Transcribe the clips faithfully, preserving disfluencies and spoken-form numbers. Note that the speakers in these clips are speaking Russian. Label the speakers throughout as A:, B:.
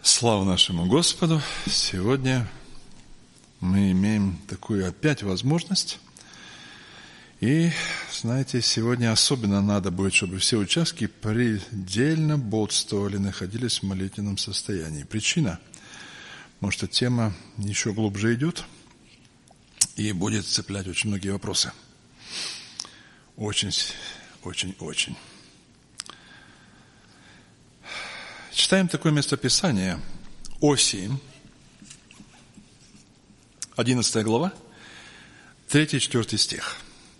A: Слава нашему Господу! Сегодня мы имеем такую опять возможность. И, знаете, сегодня особенно надо будет, чтобы все участки предельно бодрствовали, находились в молитвенном состоянии. Причина, потому что тема еще глубже идет и будет цеплять очень многие вопросы. Очень, очень, очень. Читаем такое местописание. Осии, одиннадцатая глава, третий-четвертый стих.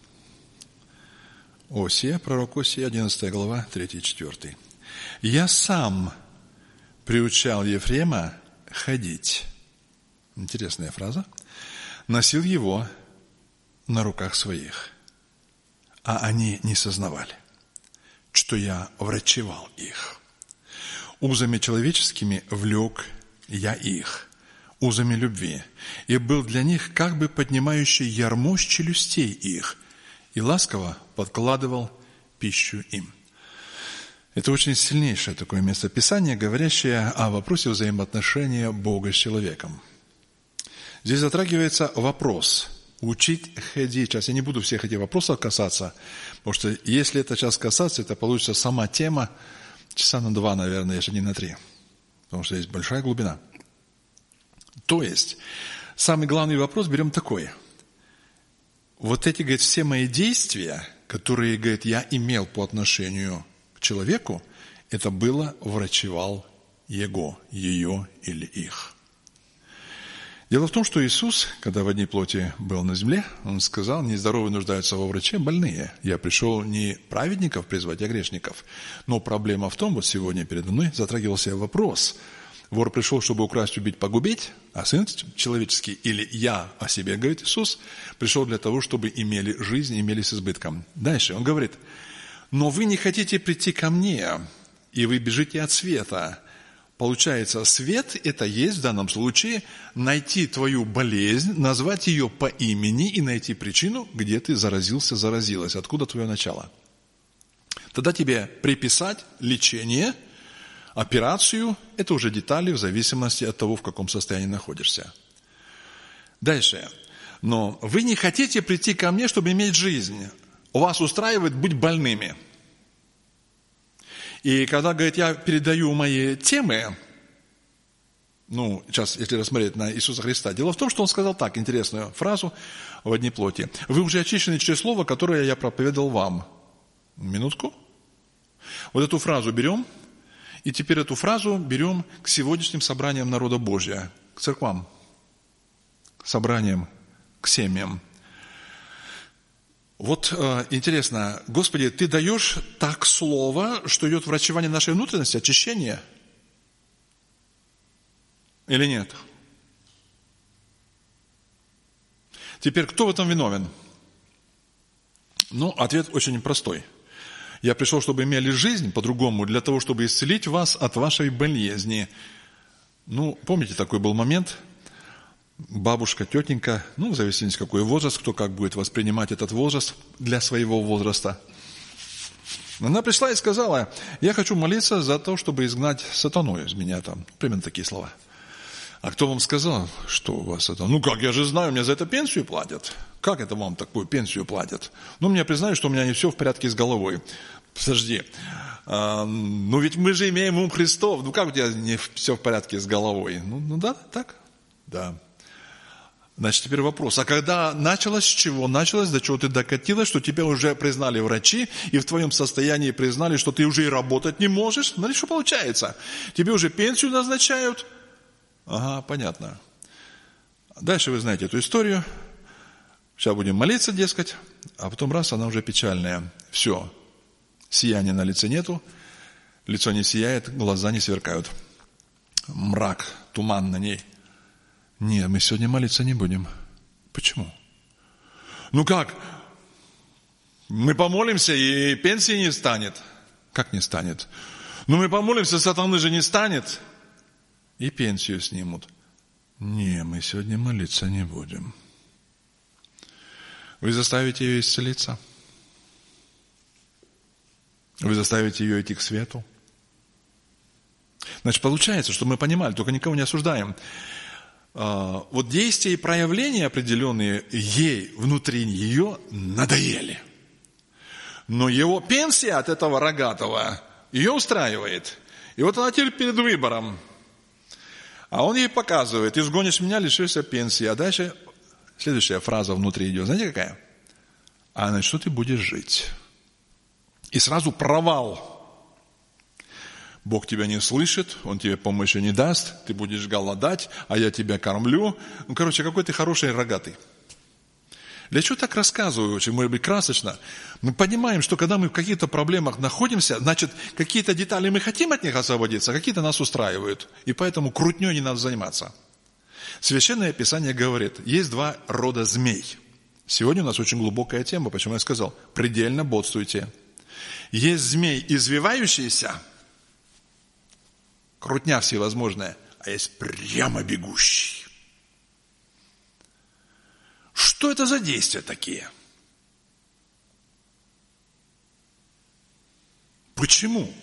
A: Осия, пророк Осия, одиннадцатая глава, третий-четвертый. «Я сам приучал Ефрема ходить». Интересная фраза. «Носил его на руках своих, а они не сознавали, что я врачевал их. Узами человеческими влек я их, узами любви, и был для них как бы поднимающий ярмо с челюстей их, и ласково подкладывал пищу им». Это очень сильнейшее такое местописание, говорящее о вопросе взаимоотношения Бога с человеком. Здесь затрагивается вопрос учить ходить. Сейчас я не буду всех этих вопросов касаться, потому что если это сейчас касаться, это получится сама тема, часа на два, наверное, если не на три. Потому что есть большая глубина. То есть, самый главный вопрос берем такой. Вот эти, говорит, все мои действия, которые, говорит, я имел по отношению к человеку, это было врачевал его, ее или их. Дело в том, что Иисус, когда в одни плоти был на земле, Он сказал: нездоровые нуждаются во враче, больные. Я пришел не праведников призвать, а грешников. Но проблема в том, вот сегодня передо мной затрагивался вопрос. Вор пришел, чтобы украсть, убить, погубить, а Сын человеческий, или я о себе, говорит Иисус, пришел для того, чтобы имели жизнь, имели с избытком. Дальше Он говорит: но вы не хотите прийти ко мне, и вы бежите от света. Получается, свет – это есть в данном случае найти твою болезнь, назвать ее по имени и найти причину, где ты заразился, заразилась, откуда твое начало. Тогда тебе приписать лечение, операцию – это уже детали в зависимости от того, в каком состоянии находишься. Дальше. Но вы не хотите прийти ко мне, чтобы иметь жизнь. Вас устраивает быть больными. И когда, говорит, я передаю мои темы, ну, сейчас, если рассмотреть на Иисуса Христа, дело в том, что Он сказал так, интересную фразу в одни плоти. «Вы уже очищены через слово, которое я проповедовал вам». Минутку. Вот эту фразу берем, и теперь эту фразу берем к сегодняшним собраниям народа Божия, к церквам, к собраниям, к семьям. Вот э, интересно, Господи, Ты даешь так слово, что идет врачевание нашей внутренности, очищение? Или нет? Теперь, кто в этом виновен? Ну, ответ очень простой. Я пришел, чтобы имели жизнь по-другому, для того, чтобы исцелить вас от вашей болезни. Ну, помните, такой был момент? Бабушка, тетенька, ну, в зависимости, какой возраст, кто как будет воспринимать этот возраст для своего возраста. Она пришла и сказала: я хочу молиться за то, чтобы изгнать сатану из меня там. Примерно такие слова. А кто вам сказал, что у вас это? Ну как, я же знаю, мне за это пенсию платят. Как это вам такую пенсию платят? Ну, мне признают, что у меня не все в порядке с головой. Подожди, а, ну ведь мы же имеем ум Христов. Ну как у тебя не все в порядке с головой? Ну, ну да, так, да. Значит, теперь вопрос. А когда началось, с чего началось, до чего ты докатилась, что тебя уже признали врачи, и в твоем состоянии признали, что ты уже и работать не можешь? Смотри, что получается. Тебе уже пенсию назначают. Ага, понятно. Дальше вы знаете эту историю. Сейчас будем молиться, дескать, а потом раз, она уже печальная. Все. Сияния на лице нету, лицо не сияет, глаза не сверкают. Мрак, туман на ней. Нет, мы сегодня молиться не будем. Почему? Ну как? Мы помолимся, и пенсии не станет. Как не станет? Ну мы помолимся, сатаны же не станет. И пенсию снимут. Не, мы сегодня молиться не будем. Вы заставите ее исцелиться? Вы заставите ее идти к свету? Значит, получается, что мы понимали, только никого не осуждаем. Вот действия и проявления определенные ей, внутри ее, надоели. Но его пенсия от этого рогатого ее устраивает. И вот она теперь перед выбором. А он ей показывает: изгонишь меня, лишишься пенсии. А дальше следующая фраза внутри идет. Знаете какая? А на что ты будешь жить? И сразу провал. Бог тебя не слышит, Он тебе помощи не даст, ты будешь голодать, а я тебя кормлю. Ну, короче, какой ты хороший рогатый. Для чего так рассказываю, очень, может быть, красочно? Мы понимаем, что когда мы в каких-то проблемах находимся, значит, какие-то детали мы хотим от них освободиться, а какие-то нас устраивают. И поэтому крутнёй не надо заниматься. Священное Писание говорит, есть два рода змей. Сегодня у нас очень глубокая тема, почему я сказал, предельно бодствуйте. Есть змей извивающийся, крутня всевозможная, а есть прямо бегущий. Что это за действия такие? Почему?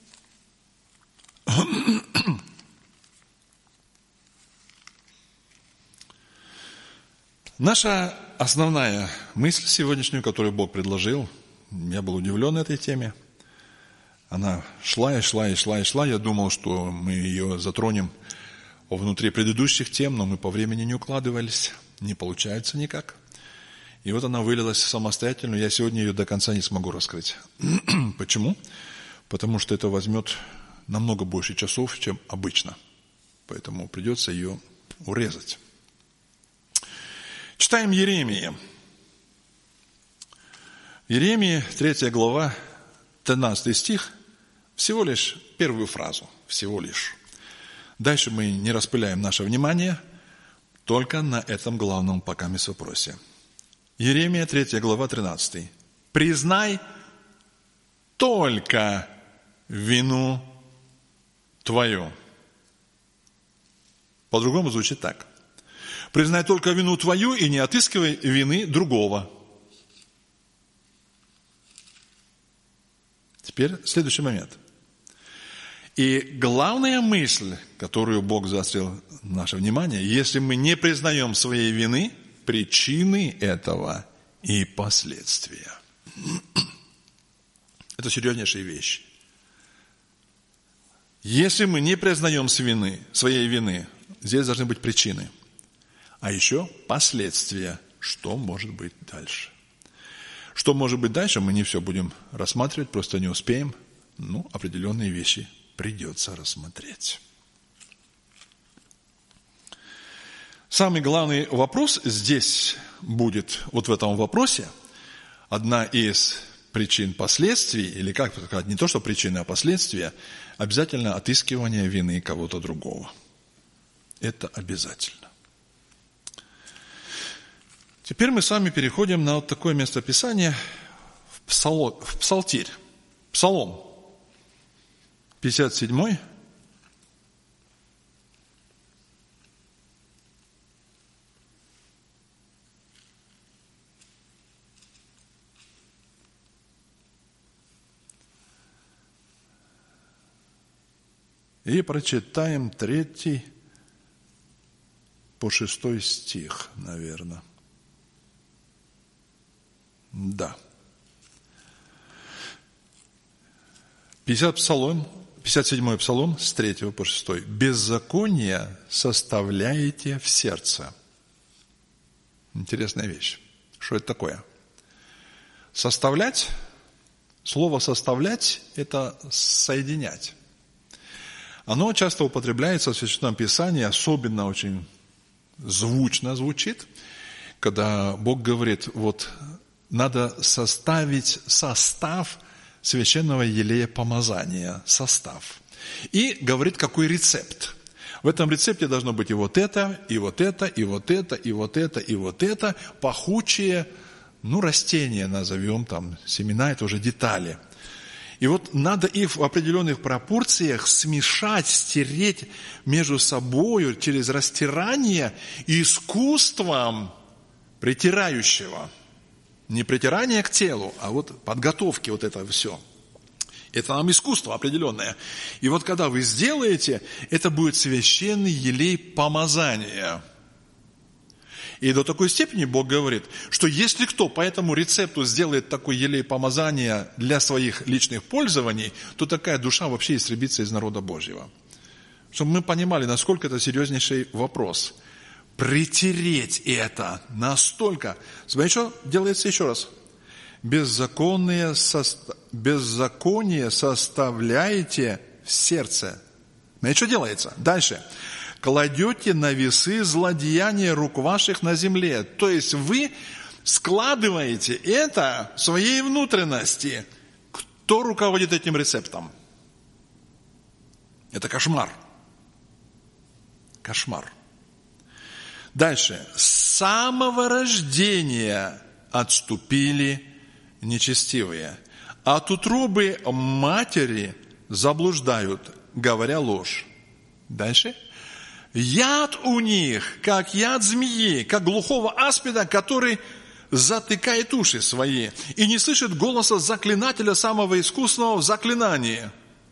A: Наша основная мысль сегодняшнюю, которую Бог предложил, я был удивлен этой теме. Она шла и шла и шла и шла. Я думал, что мы ее затронем внутри предыдущих тем, но мы по времени не укладывались. Не получается никак. И вот она вылилась самостоятельно. Я сегодня ее до конца не смогу раскрыть. Почему? Потому что это возьмет намного больше часов, чем обычно. Поэтому придется ее урезать. Читаем Иеремии. Иеремии, третья глава, тринадцатый стих. Всего лишь первую фразу. Всего лишь. Дальше мы не распыляем наше внимание только на этом главном покамест вопросе. Иеремия, третья глава, тринадцатый. «Признай только вину твою». По-другому звучит так. «Признай только вину твою и не отыскивай вины другого». Теперь следующий момент. И главная мысль, которую Бог заострил наше внимание, если мы не признаем своей вины, причины этого и последствия. Это серьезнейшие вещи. Если мы не признаем вины, своей вины, здесь должны быть причины. А еще последствия, что может быть дальше. Что может быть дальше, мы не все будем рассматривать, просто не успеем. Ну, определенные вещи придется рассмотреть. Самый главный вопрос здесь будет, вот в этом вопросе, одна из причин последствий, или как сказать, не то, что причины, а последствия, обязательно отыскивание вины кого-то другого. Это обязательно. Теперь мы с вами переходим на вот такое местописание в, псало, в Псалтирь, Псалом пятьдесят седьмой. И прочитаем третий по шестой стих, наверное. Да. пятьдесят псалом, пятьдесят седьмой псалом с третьего по шестой. «Беззаконие составляете в сердце». Интересная вещь. Что это такое? Составлять, слово «составлять» – это соединять. Оно часто употребляется в Священном Писании, особенно очень звучно звучит, когда Бог говорит, вот надо составить состав священного елея помазания, состав. И говорит, какой рецепт. В этом рецепте должно быть и вот это, и вот это, и вот это, и вот это, и вот это, пахучие, ну, растения назовем, там, семена, это уже детали. И вот надо их в определенных пропорциях смешать, стереть между собой через растирание искусством притирающего. Не притирание к телу, а вот подготовки вот этого все. Это нам искусство определенное. И вот когда вы сделаете, это будет священный елей помазания. И до такой степени Бог говорит, что если кто по этому рецепту сделает такой елей помазания для своих личных пользований, то такая душа вообще истребится из народа Божьего. Чтобы мы понимали, насколько это серьезнейший вопрос. Притереть это настолько. Смотрите, что делается еще раз. Беззаконие, соста... Беззаконие составляете в сердце. Смотрите, что делается. Дальше. Кладете на весы злодеяния рук ваших на земле. То есть вы складываете это в своей внутренности. Кто руководит этим рецептом? Это кошмар. Кошмар. Дальше. С самого рождения отступили нечестивые. От утробы матери заблуждают, говоря ложь. Дальше. Яд у них, как яд змеи, как глухого аспида, который затыкает уши свои и не слышит голоса заклинателя самого искусного в заклинании.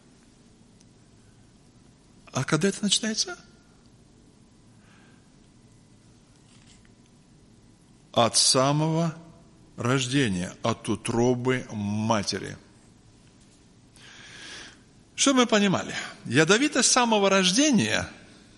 A: А когда это начинается? От самого рождения, от утробы матери. Что мы понимали? Ядовитость самого рождения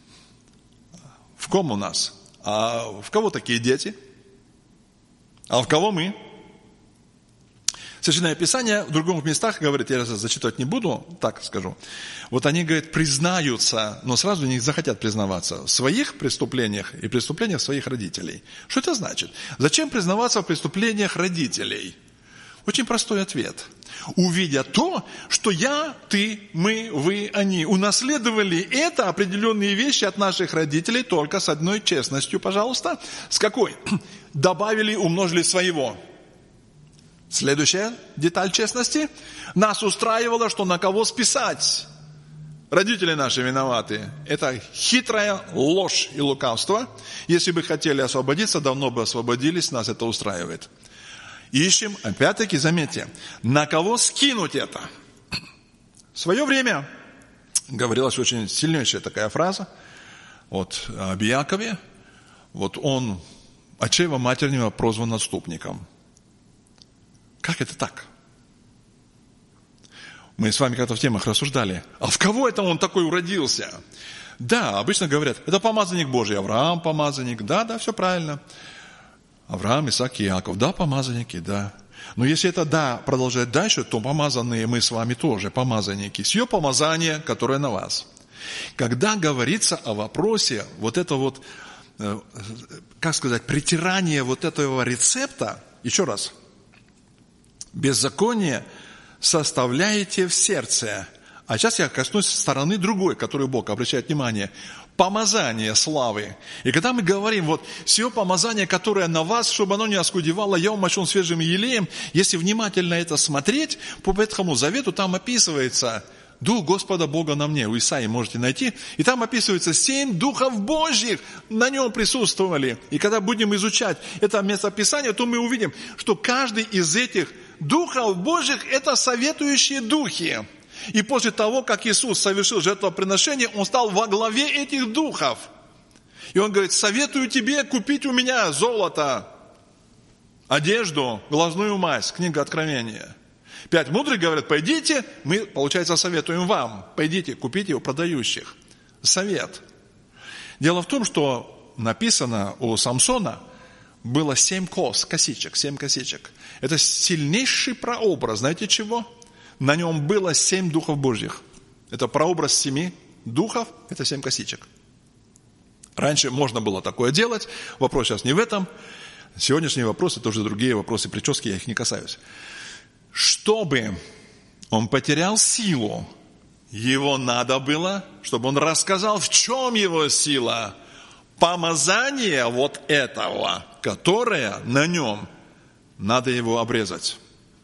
A: в ком у нас? А в кого такие дети? А в кого мы? Священное Писание в других местах говорит, я зачитывать не буду, так скажу. Вот они, говорят, признаются, но сразу не захотят признаваться в своих преступлениях и преступлениях своих родителей. Что это значит? Зачем признаваться в преступлениях родителей? Очень простой ответ. Увидя то, что я, ты, мы, вы, они унаследовали это, определенные вещи от наших родителей только с одной честностью, пожалуйста. С какой? Добавили, умножили своего. Следующая деталь честности. Нас устраивало, что на кого списать. Родители наши виноваты. Это хитрая ложь и лукавство. Если бы хотели освободиться, давно бы освободились, нас это устраивает. Ищем, опять-таки, заметьте, на кого скинуть это. В свое время говорилась очень сильнейшая такая фраза вот, об Иакове. Вот он от чрева матернего прозван отступником. Как это так? Мы с вами как-то в темах рассуждали. А в кого это он такой уродился? Да, обычно говорят, это помазанник Божий, Авраам помазанник. Да, да, все правильно. Авраам, Исаак и Иаков. Да, помазанники, да. Но если это да продолжать дальше, то помазанные мы с вами тоже помазанники. Сие помазание, которое на вас. Когда говорится о вопросе вот это вот, как сказать, притирание вот этого рецепта, еще раз, беззаконие составляете в сердце. А сейчас я коснусь стороны другой, которую Бог обращает внимание. Помазание славы. И когда мы говорим, вот, сие помазание, которое на вас, чтобы оно не оскудевало, я умощен свежим елеем, если внимательно это смотреть, по Ветхому Завету там описывается Дух Господа Бога на мне. У Исаии можете найти. И там описывается семь духов Божьих на нем присутствовали. И когда будем изучать это местописание, то мы увидим, что каждый из этих духов Божьих – это советующие духи. И после того, как Иисус совершил жертвоприношение, Он стал во главе этих духов. И Он говорит, советую тебе купить у меня золото, одежду, глазную мазь. Книга Откровения. Пять мудрых говорят, пойдите, мы, получается, советуем вам. Пойдите, купите у продающих. Совет. Дело в том, что написано у Самсона было семь кос, косичек, семь косичек. Это сильнейший прообраз, знаете чего? На нем было семь духов Божьих. Это прообраз семи духов, это семь косичек. Раньше можно было такое делать, вопрос сейчас не в этом. Сегодняшние вопросы, это уже другие вопросы прически, я их не касаюсь. Чтобы он потерял силу, его надо было, чтобы он рассказал, в чем его сила. Помазание вот этого, которое на нем, надо его обрезать.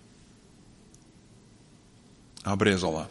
A: Обрезала.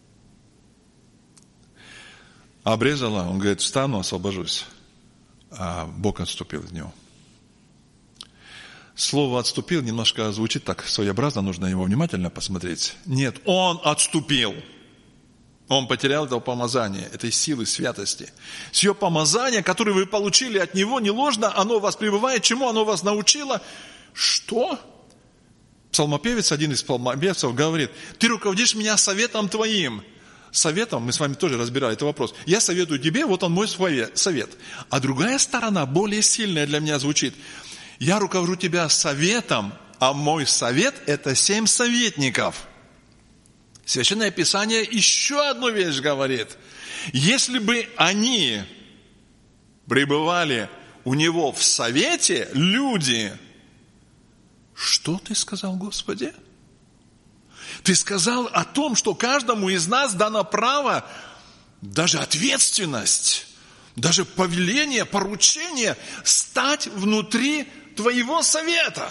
A: Обрезала, он говорит, встану, освобожусь. А Бог отступил от него. Слово «отступил» немножко звучит так своеобразно, нужно его внимательно посмотреть. Нет, он отступил. Он потерял это помазание, этой силы святости. Сие помазание, которое вы получили от Него, не ложно, оно у вас пребывает. Чему оно вас научило? Что? Псалмопевец, один из псалмопевцев, говорит: ты руководишь меня советом твоим. Советом, мы с вами тоже разбирали этот вопрос. Я советую тебе, вот он мой совет. А другая сторона, более сильная для меня звучит: я руковожу тебя советом, а мой совет – это семь советников. Священное Писание еще одну вещь говорит. Если бы они пребывали у него в совете, люди, что ты сказал, Господи? Ты сказал о том, что каждому из нас дано право, даже ответственность, даже повеление, поручение стать внутри твоего совета.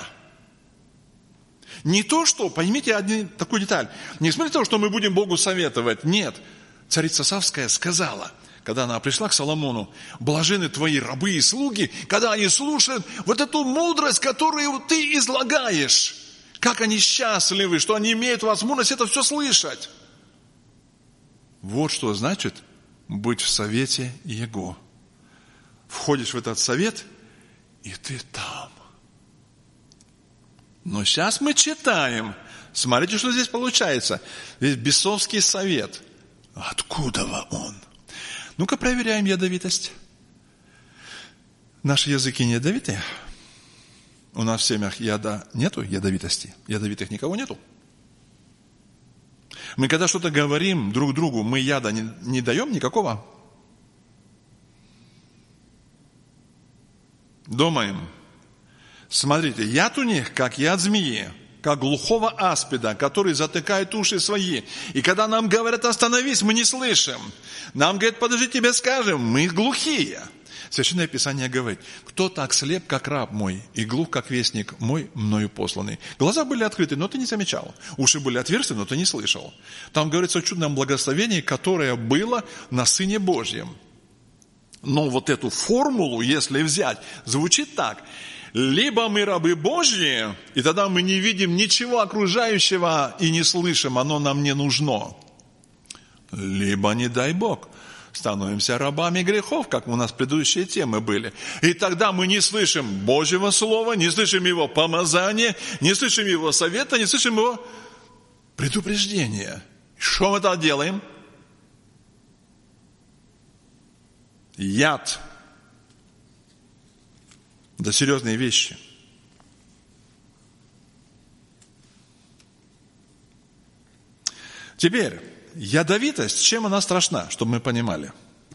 A: Не то, что, поймите одну такую деталь, не смотрите того, что мы будем Богу советовать. Нет. Царица Савская сказала, когда она пришла к Соломону: блажены твои рабы и слуги, когда они слушают вот эту мудрость, которую ты излагаешь. Как они счастливы, что они имеют возможность это все слышать. Вот что значит быть в совете Его. Входишь в этот совет, и ты там. Но сейчас мы читаем. Смотрите, что здесь получается. Здесь бесовский совет. Откуда он? Ну-ка проверяем ядовитость. Наши языки не ядовитые? У нас в семьях яда нету, ядовитости. Ядовитых никого нету. Мы когда что-то говорим друг другу, мы яда не, не даем никакого. Думаем. Смотрите, яд у них, как яд змеи, как глухого аспида, который затыкает уши свои. И когда нам говорят: остановись, мы не слышим. Нам говорят: подожди, тебе скажем, мы глухие. Священное Писание говорит: кто так слеп, как раб мой, и глух, как вестник мой, мною посланный. Глаза были открыты, но ты не замечал. Уши были отверсты, но ты не слышал. Там говорится о чудном благословении, которое было на Сыне Божьем. Но вот эту формулу, если взять, звучит так: либо мы рабы Божьи, и тогда мы не видим ничего окружающего и не слышим, оно нам не нужно. Либо, не дай Бог, становимся рабами грехов, как у нас предыдущие темы были. И тогда мы не слышим Божьего Слова, не слышим Его помазания, не слышим Его совета, не слышим Его предупреждения. Что мы тогда делаем? Яд. Да серьезные вещи. Теперь, ядовитость, чем она страшна, чтобы мы понимали?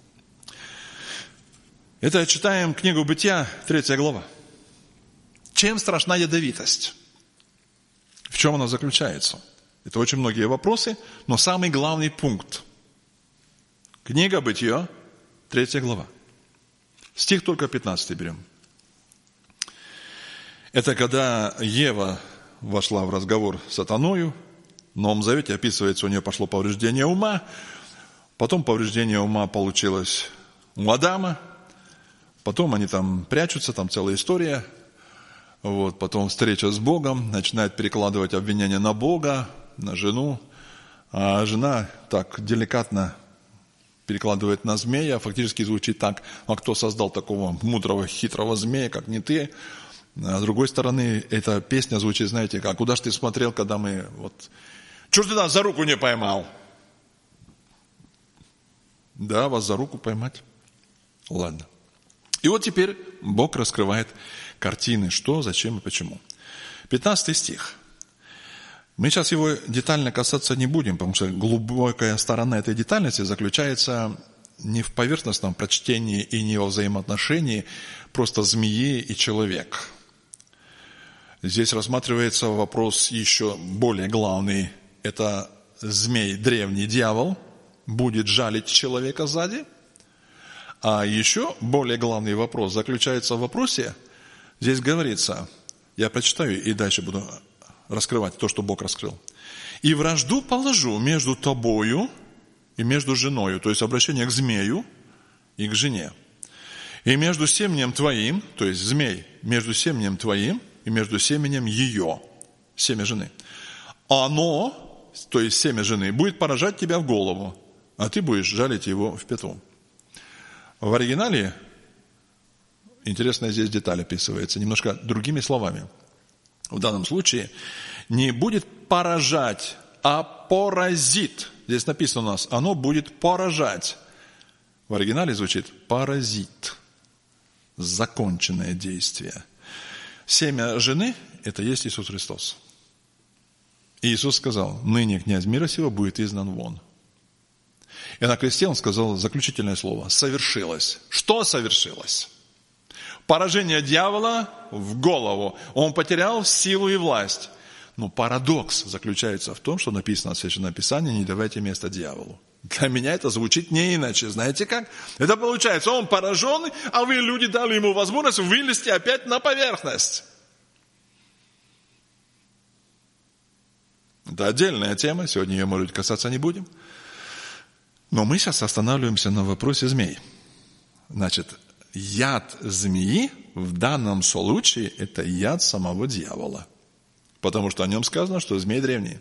A: Это читаем книгу Бытия, третья глава. Чем страшна ядовитость? В чем она заключается? Это очень многие вопросы, но самый главный пункт. Книга Бытия, третья глава. Стих только пятнадцатый берем. Это когда Ева вошла в разговор с сатаною. В Новом Завете описывается, у нее пошло повреждение ума. Потом повреждение ума получилось у Адама. Потом они там прячутся, там целая история. Вот, потом встреча с Богом, начинает перекладывать обвинения на Бога, на жену. А жена так деликатно перекладывает на змея. Фактически звучит так: а кто создал такого мудрого, хитрого змея, как не ты? А с другой стороны, эта песня звучит, знаете, как: куда ж ты смотрел, когда мы... вот, чего ж ты нас за руку не поймал? Да, вас за руку поймать. Ладно. И вот теперь Бог раскрывает картины, что, зачем и почему. пятнадцатый стих. Мы сейчас его детально касаться не будем, потому что глубокая сторона этой детальности заключается не в поверхностном прочтении и не во взаимоотношении просто змеи и человек. Здесь рассматривается вопрос еще более главный. Это змей, древний дьявол, будет жалить человека сзади. А еще более главный вопрос заключается в вопросе, здесь говорится, я прочитаю и дальше буду раскрывать то, что Бог раскрыл. «И вражду положу между тобою и между женою», то есть обращение к змею и к жене. «И между семенем твоим», то есть змей, между семенем твоим и между семенем ее, семя жены. Оно, то есть семя жены, будет поражать тебя в голову, а ты будешь жалить его в пяту. В оригинале, интересная здесь деталь описывается, немножко другими словами. В данном случае не будет поражать, а поразит. Здесь написано у нас, оно будет поражать. В оригинале звучит паразит. Законченное действие. Семя жены – это есть Иисус Христос. И Иисус сказал, ныне князь мира сего будет изгнан вон. И на кресте он сказал заключительное слово – совершилось. Что совершилось? Поражение дьявола в голову. Он потерял силу и власть. Но парадокс заключается в том, что написано в Священном Писании, не давайте место дьяволу. Для меня это звучит не иначе. Знаете как? Это получается, он пораженный, а вы, люди, дали ему возможность вылезти опять на поверхность. Это отдельная тема, сегодня ее, может быть, касаться не будем. Но мы сейчас останавливаемся на вопросе змей. Значит, яд змеи в данном случае – это яд самого дьявола. Потому что о нем сказано, что змей древний,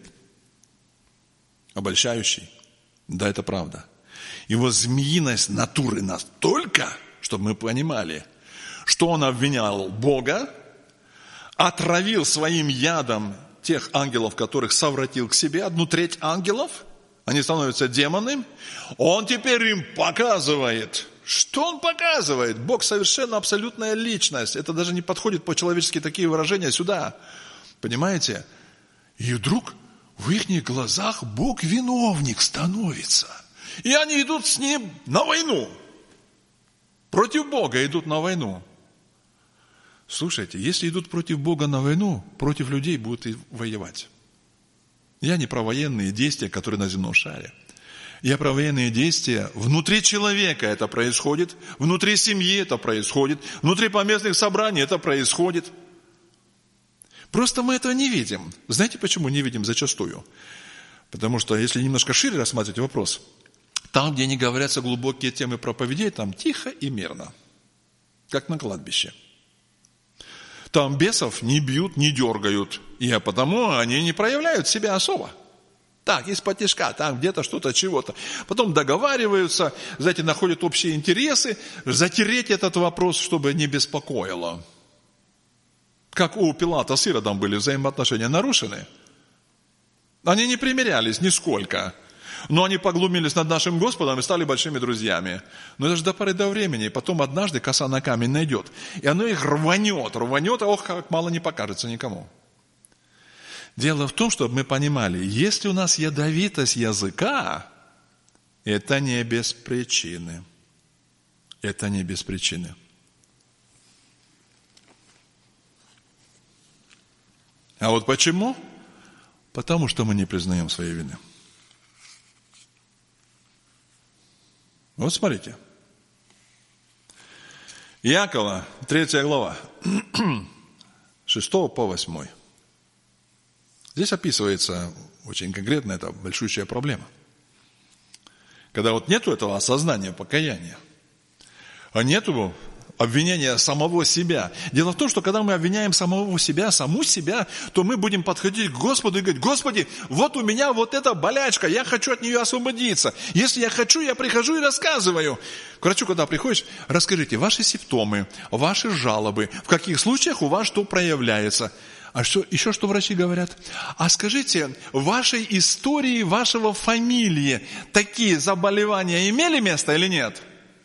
A: обольщающий. Да, это правда. Его змеиность натуры настолько, чтобы мы понимали, что он обвинял Бога, отравил своим ядом тех ангелов, которых совратил к себе, одну треть ангелов, они становятся демонами, он теперь им показывает. Что он показывает? Бог совершенно абсолютная личность. Это даже не подходит по-человечески такие выражения сюда. Понимаете? И вдруг в их глазах Бог виновник становится. И они идут с ним на войну. Против Бога идут на войну. Слушайте, если идут против Бога на войну, против людей будут и воевать. Я не про военные действия, которые на земном шаре. Я про военные действия. Внутри человека это происходит, внутри семьи это происходит, внутри поместных собраний это происходит. Просто мы этого не видим. Знаете, почему не видим зачастую? Потому что, если немножко шире рассматривать вопрос, там, где не говорятся глубокие темы проповедей, там тихо и мирно, как на кладбище. Там бесов не бьют, не дергают, и потому они не проявляют себя особо. Так, из-под тишка, там где-то что-то, чего-то. Потом договариваются, знаете, находят общие интересы, затереть этот вопрос, чтобы не беспокоило. Как у Пилата с Иродом были взаимоотношения нарушены. Они не примирялись нисколько. Но они поглумились над нашим Господом и стали большими друзьями. Но это же до поры до времени. И потом однажды коса на камень найдет. И оно их рванет, рванет, а ох, как мало не покажется никому. Дело в том, чтобы мы понимали, если у нас ядовитость языка, это не без причины. Это не без причины. А вот почему? Потому что мы не признаем своей вины. Вот смотрите. Иакова, третья глава, шестого по восьмой. Здесь описывается очень конкретно эта большущая проблема. Когда вот нету этого осознания, покаяния, а нету обвинения самого себя. Дело в том, что когда мы обвиняем самого себя, саму себя, то мы будем подходить к Господу и говорить: Господи, вот у меня вот эта болячка, я хочу от нее освободиться. Если я хочу, я прихожу и рассказываю. К врачу, когда приходишь, расскажите ваши симптомы, ваши жалобы, в каких случаях у вас что проявляется. А что, еще что врачи говорят? А скажите, в вашей истории, вашего фамилии такие заболевания имели место или нет?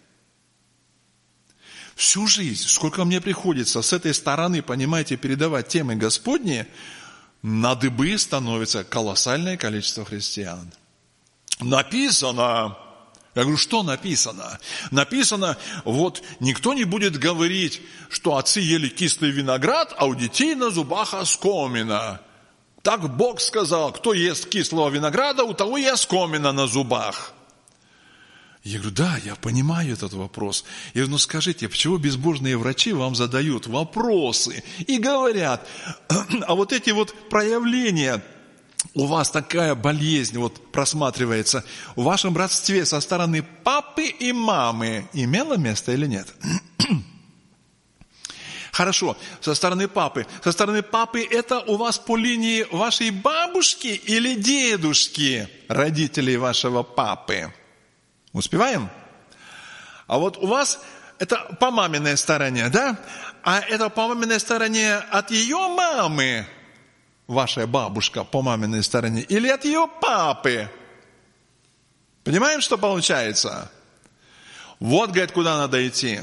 A: Всю жизнь, сколько мне приходится с этой стороны, понимаете, передавать темы Господни, на дыбы становится колоссальное количество христиан. Написано, я говорю, что написано? Написано, вот никто не будет говорить, что отцы ели кислый виноград, а у детей на зубах оскомина. Так Бог сказал, кто ест кислого винограда, у того и оскомина на зубах. Я говорю, да, я понимаю этот вопрос. Я говорю, ну скажите, почему безбожные врачи вам задают вопросы и говорят, а вот эти вот проявления, у вас такая болезнь вот просматривается, в вашем родстве со стороны папы и мамы имело место или нет? Хорошо, со стороны папы. Со стороны папы это у вас по линии вашей бабушки или дедушки, родителей вашего папы? Успеваем? А вот у вас это по маминой стороне, да? А это по маминой стороне от ее мамы, ваша бабушка по маминой стороне, или от ее папы? Понимаем, что получается? Вот, говорит, куда надо идти.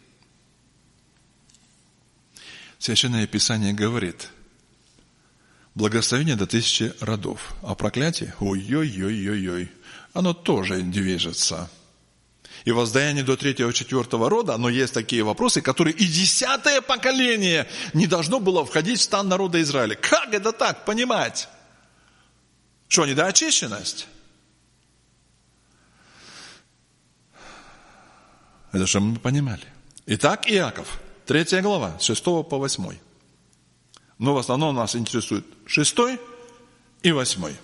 A: Священное Писание говорит, благословение до тысячи родов, а проклятие, ой-ой-ой-ой-ой, оно тоже движется. И воздаяние до третьего, четвертого рода, но есть такие вопросы, которые и десятое поколение не должно было входить в стан народа Израиля. Как это так понимать? Что, недоочищенность? Это что мы понимали. Итак, Иаков. Третья глава, с шестого по восьмой. Но в основном нас интересует шестой и восьмой.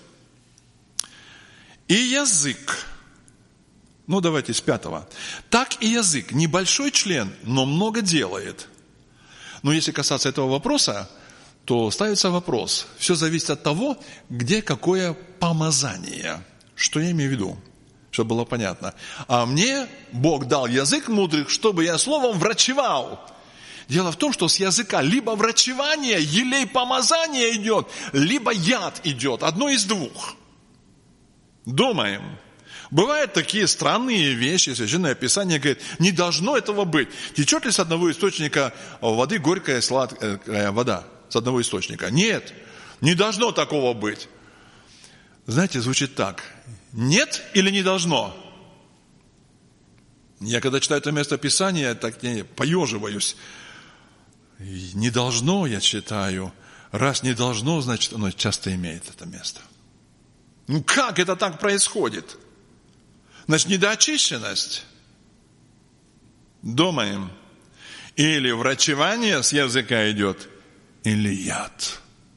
A: И язык. Ну, давайте с пятого. Так и язык. Небольшой член, но много делает. Но если касаться этого вопроса, то ставится вопрос. Все зависит от того, где какое помазание. Что я имею в виду? Чтобы было понятно. А мне Бог дал язык мудрых, чтобы я словом врачевал. Дело в том, что с языка либо врачевание, елей помазания идет, либо яд идет. Одно из двух. Думаем. Бывают такие странные вещи. Священное Писание говорит, не должно этого быть. Течет ли с одного источника воды горькая, сладкая вода? С одного источника? Нет. Не должно такого быть. Знаете, звучит так. Нет или не должно? Я когда читаю это место Писания, так не поеживаюсь. Не должно, я читаю. Раз не должно, значит, оно часто имеет это место. Ну как это так происходит? Значит, недоочищенность. Думаем. Или врачевание с языка идет, или яд.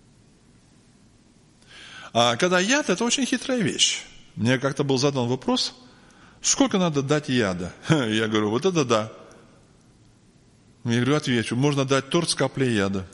A: А когда яд, это очень хитрая вещь. Мне как-то был задан вопрос, сколько надо дать яда? Я говорю, вот это да. Я говорю, отвечу, можно дать торт с каплей яда.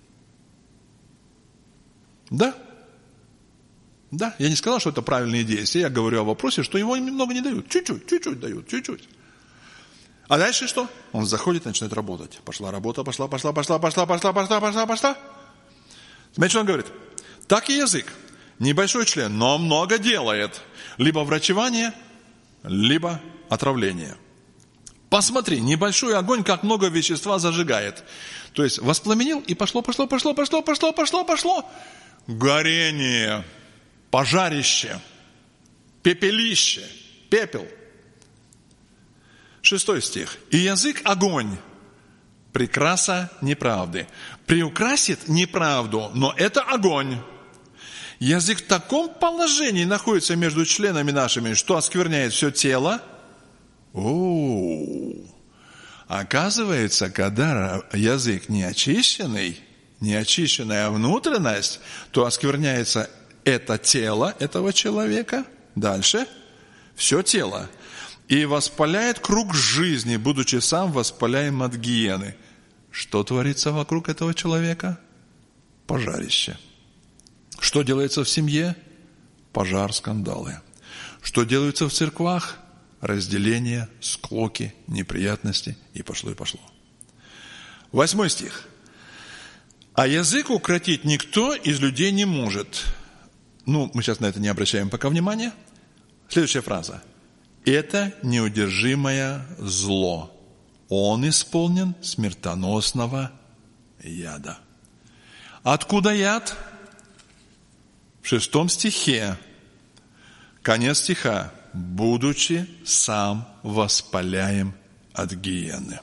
A: Да. Да, я не сказал, что это правильные действия. Я говорю о вопросе, что его немного не дают. Чуть-чуть, чуть-чуть дают, чуть-чуть. А дальше что? Он заходит и начинает работать. Пошла работа, пошла, пошла, пошла, пошла, пошла, пошла, пошла, пошла. Смотрите, что он говорит. Так и язык. Небольшой член, но много делает. Либо врачевание, либо отравление. Посмотри, небольшой огонь, как много вещества зажигает. То есть воспламенил, и пошло, пошло, пошло, пошло, пошло, пошло, пошло. Горение, пожарище, пепелище, пепел. Шестой стих. И язык огонь, прикраса неправды. Приукрасит неправду, но это огонь. Язык в таком положении находится между членами нашими, что оскверняет все тело. О, оказывается, когда язык не очищенный, не очищенная внутренность, то оскверняется это тело этого человека. Дальше. Все тело. И воспаляет круг жизни, будучи сам воспаляем от гиены. Что творится вокруг этого человека? Пожарище. Что делается в семье? Пожар, скандалы. Что делается в церквах? Разделение, склоки, неприятности. И пошло, и пошло. Восьмой стих. А язык укротить никто из людей не может. Ну, мы сейчас на это не обращаем пока внимания. Следующая фраза. Это неудержимое зло. Он исполнен смертоносного яда. Откуда яд? В шестом стихе. Конец стиха. Будучи сам воспаляем от гиены.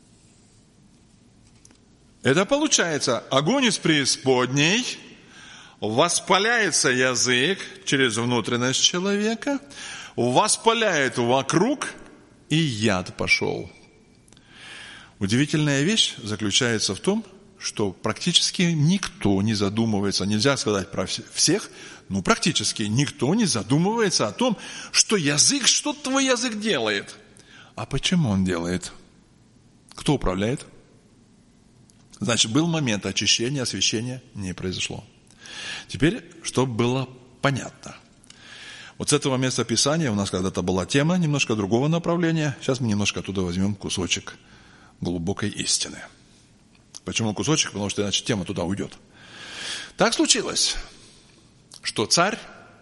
A: Это получается, огонь из преисподней, воспаляется язык через внутренность человека, воспаляет вокруг, и яд пошел. Удивительная вещь заключается в том, что практически никто не задумывается, нельзя сказать про всех, но практически никто не задумывается о том, что язык, что твой язык делает. А почему он делает? Кто управляет? Значит, был момент очищения, освящения, не произошло. Теперь, чтобы было понятно. Вот с этого места Писания у нас когда-то была тема немножко другого направления. Сейчас мы немножко оттуда возьмем кусочек глубокой истины. Почему кусочек? Потому что иначе тема туда уйдет. Так случилось, что царь,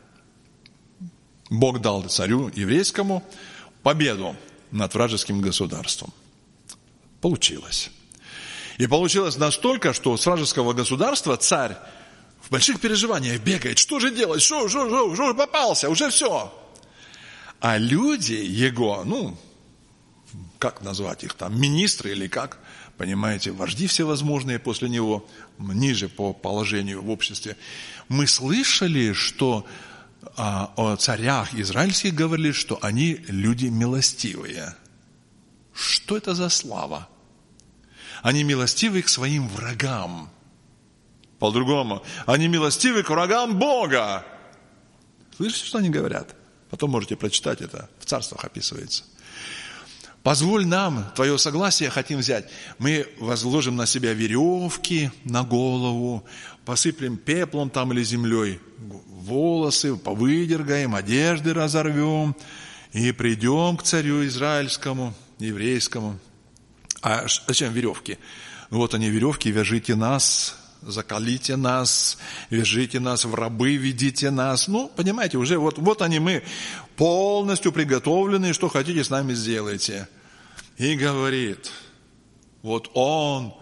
A: Бог дал царю еврейскому победу над вражеским государством. Получилось. И получилось настолько, что с вражеского государства царь в больших переживаниях бегает. Что же делать? Что, что, что, что попался? Уже все. А люди его, ну, как назвать их там, министры или как, понимаете, вожди всевозможные после него, ниже по положению в обществе. Мы слышали, что а, о царях израильских говорили, что они люди милостивые. Что это за слава? Они милостивы к своим врагам. По-другому, они милостивы к врагам Бога. Слышите, что они говорят? Потом можете прочитать это, в царствах описывается. Позволь нам, твое согласие хотим взять. Мы возложим на себя веревки на голову, посыплем пеплом там или землей волосы, повыдергаем, одежды разорвем и придем к царю израильскому, еврейскому. А зачем веревки? Вот они, веревки, вяжите нас, закалите нас, вяжите нас в рабы, ведите нас. Ну, понимаете, уже вот, вот они мы, полностью приготовленные, что хотите с нами сделайте. И говорит, вот он,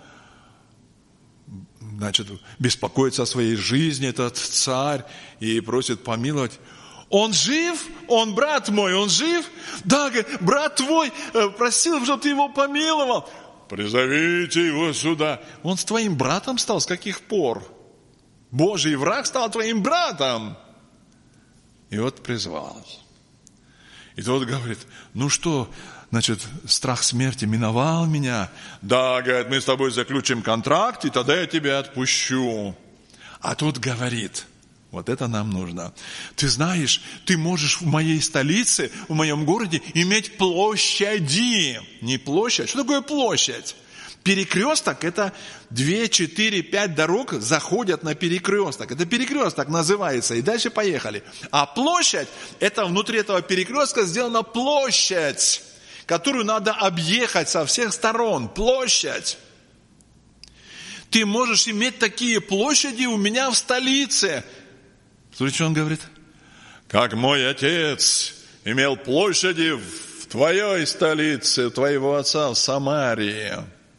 A: значит, беспокоится о своей жизни, этот царь, и просит помиловать. Он жив? Он брат мой, он жив? Да, говорит, брат твой просил, чтобы ты его помиловал. Призовите его сюда. Он с твоим братом стал с каких пор? Божий враг стал твоим братом. И вот призвал. И тот говорит, ну что, значит, страх смерти миновал меня? Да, говорит, мы с тобой заключим контракт, и тогда я тебя отпущу. А тот говорит, вот это нам нужно. Ты знаешь, ты можешь в моей столице, в моем городе иметь площади. Не площадь. Что такое площадь? Перекресток – это две, четыре, пять дорог заходят на перекресток. Это перекресток называется. И дальше поехали. А площадь – это внутри этого перекрестка сделана площадь, которую надо объехать со всех сторон. Площадь. Ты можешь иметь такие площади у меня в столице. Смотрите, что он говорит. Как мой отец имел площади в твоей столице, у твоего отца в Самарии.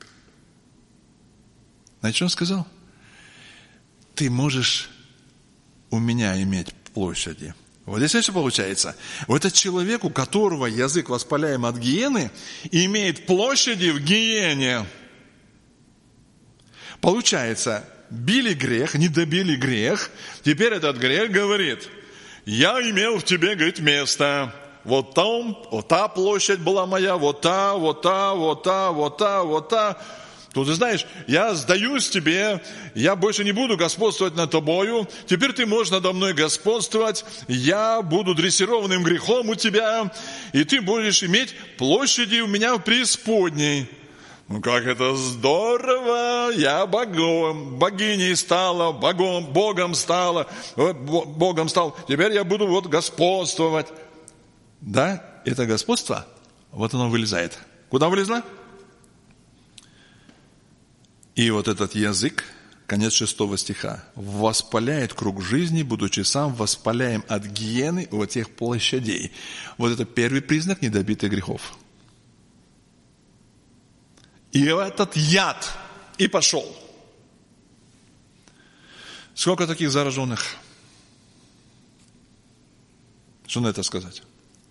A: Знаете, что он сказал? Ты можешь у меня иметь площади. Вот здесь что получается? Вот этот человек, у которого язык воспаляем от гиены, имеет площади в гиене. Получается, били грех, не добили грех. Теперь этот грех говорит, я имел в тебе, говорит, место. Вот там, вот та площадь была моя, вот та, вот та, вот та, вот та, вот та. То ты знаешь, я сдаюсь тебе, я больше не буду господствовать над тобою. Теперь ты можешь надо мной господствовать. Я буду дрессированным грехом у тебя, и ты будешь иметь площади у меня в преисподней. Ну как это здорово, я богом, богиней стала, богом, богом стала, вот, богом стал, теперь я буду вот господствовать. Да, это господство, вот оно вылезает. Куда вылезло? И вот этот язык, конец шестого стиха, воспаляет круг жизни, будучи сам воспаляем от гиены вот тех площадей. Вот это первый признак недобитых грехов. И этот яд и пошел. Сколько таких зараженных? Что на это сказать?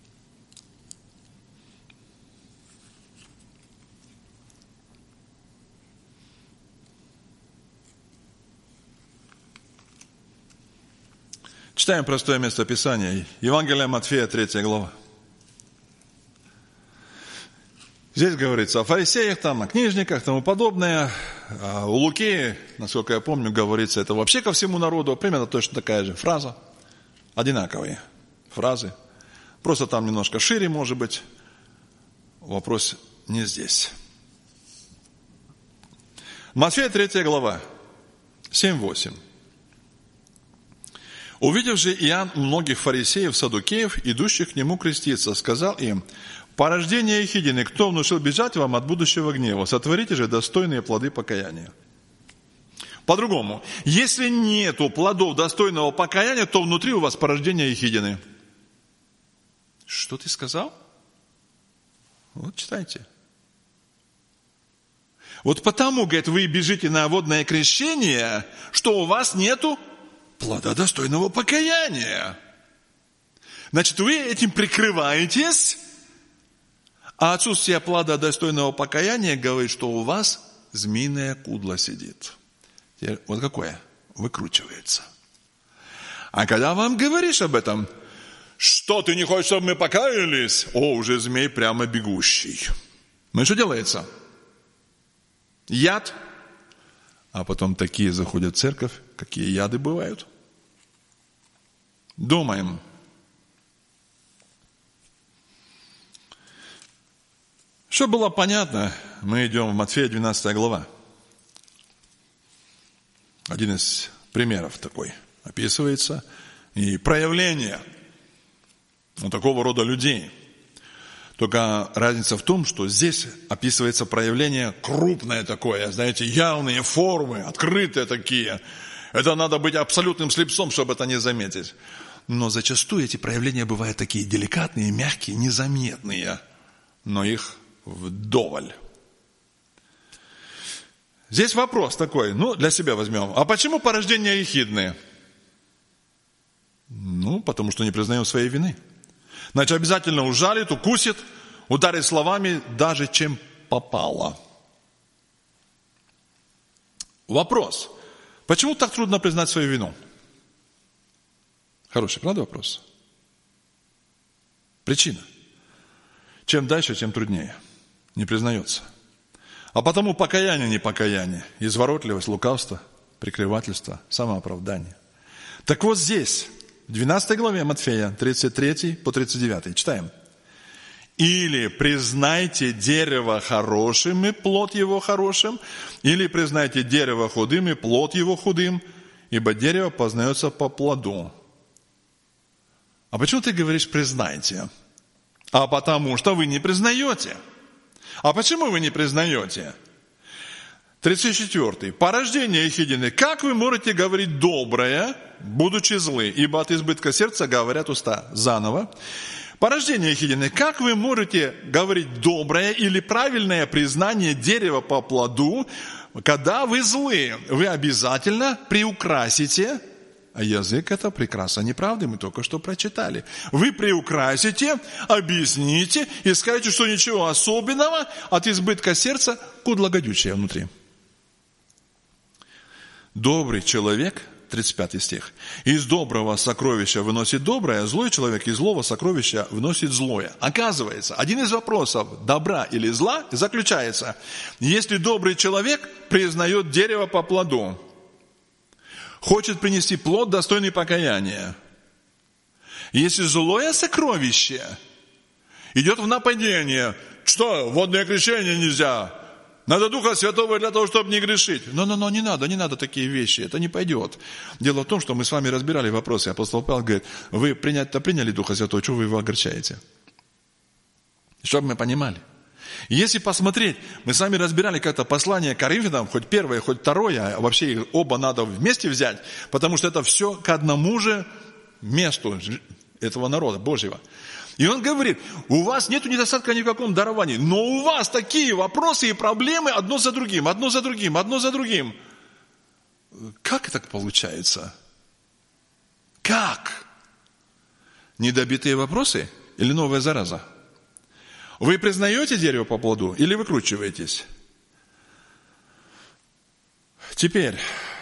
A: Читаем простое место Писания. Евангелие Матфея, третья глава. Здесь говорится о фарисеях, там, о книжниках, тому подобное. А у Луки, насколько я помню, говорится это вообще ко всему народу. Примерно точно такая же фраза. Одинаковые фразы. Просто там немножко шире, может быть. Вопрос не здесь. Матфея третья глава, семь-восемь. «Увидев же Иоанн многих фарисеев, саддукеев, идущих к нему креститься, сказал им: порождение Ехидины, кто внушил бежать вам от будущего гнева? Сотворите же достойные плоды покаяния». По-другому, если нету плодов достойного покаяния, то внутри у вас порождение Ехидины. Что ты сказал? Вот читайте. Вот потому, говорит, вы бежите на водное крещение, что у вас нету плода достойного покаяния. Значит, вы этим прикрываетесь, а отсутствие плода достойного покаяния говорит, что у вас змеиное кудло сидит. Теперь вот какое? Выкручивается. А когда вам говоришь об этом, что ты не хочешь, чтобы мы покаялись? О, уже змей прямо бегущий. Ну и что делается? Яд. А потом такие заходят в церковь, какие яды бывают. Думаем. Чтобы было понятно, мы идем в Матфея двенадцатая глава. Один из примеров такой описывается. И проявление вот такого рода людей. Только разница в том, что здесь описывается проявление крупное такое, знаете, явные формы, открытые такие. Это надо быть абсолютным слепцом, чтобы это не заметить. Но зачастую эти проявления бывают такие деликатные, мягкие, незаметные. Но их вдоволь. Здесь вопрос такой, ну, для себя возьмем. А почему порождения ехидные? Ну, потому что не признаем своей вины. Значит, обязательно ужалит, укусит, ударит словами, даже чем попало. Вопрос. Почему так трудно признать свою вину? Хороший, правда, вопрос? Причина. Чем дальше, тем труднее. Не признается. А потому покаяние, не покаяние, изворотливость, лукавство, прикрывательство, самооправдание. Так вот здесь, в двенадцатой главе Матфея, тридцать третий по тридцать девятый, читаем. «Или признайте дерево хорошим, и плод его хорошим, или признайте дерево худым, и плод его худым, ибо дерево познается по плоду». А почему ты говоришь «признайте»? А потому что вы не признаете. А почему вы не признаете? тридцать четвёртый. «Порождение Ехидины, как вы можете говорить доброе, будучи злы? Ибо от избытка сердца говорят уста». Заново. «Порождение Ехидины, как вы можете говорить доброе или правильное признание дерева по плоду, когда вы злы? Вы обязательно приукрасите». А язык – это прекраса неправды, мы только что прочитали. Вы приукрасите, объясните и скажете, что ничего особенного, от избытка сердца кудло гадючее внутри. Добрый человек, тридцать пятый стих, из доброго сокровища выносит доброе, а злой человек из злого сокровища выносит злое. Оказывается, один из вопросов добра или зла заключается, если добрый человек признает дерево по плоду, хочет принести плод, достойный покаяния. Если злое сокровище идет в нападение, что, водное крещение нельзя, надо Духа Святого для того, чтобы не грешить. Но-но-но, не надо, не надо такие вещи, это не пойдет. Дело в том, что мы с вами разбирали вопросы. Апостол Павел говорит, вы принять-то приняли Духа Святого, чего вы его огорчаете? Чтобы мы понимали. Если посмотреть, мы с вами разбирали как-то послание к Коринфянам, хоть первое, хоть второе, а вообще их оба надо вместе взять, потому что это все к одному же месту этого народа Божьего. И он говорит, у вас нет недостатка ни в каком даровании, но у вас такие вопросы и проблемы одно за другим, одно за другим, одно за другим. Как это получается? Как? Недобитые вопросы или новая зараза? Вы признаете дерево по плоду или выкручиваетесь? Теперь,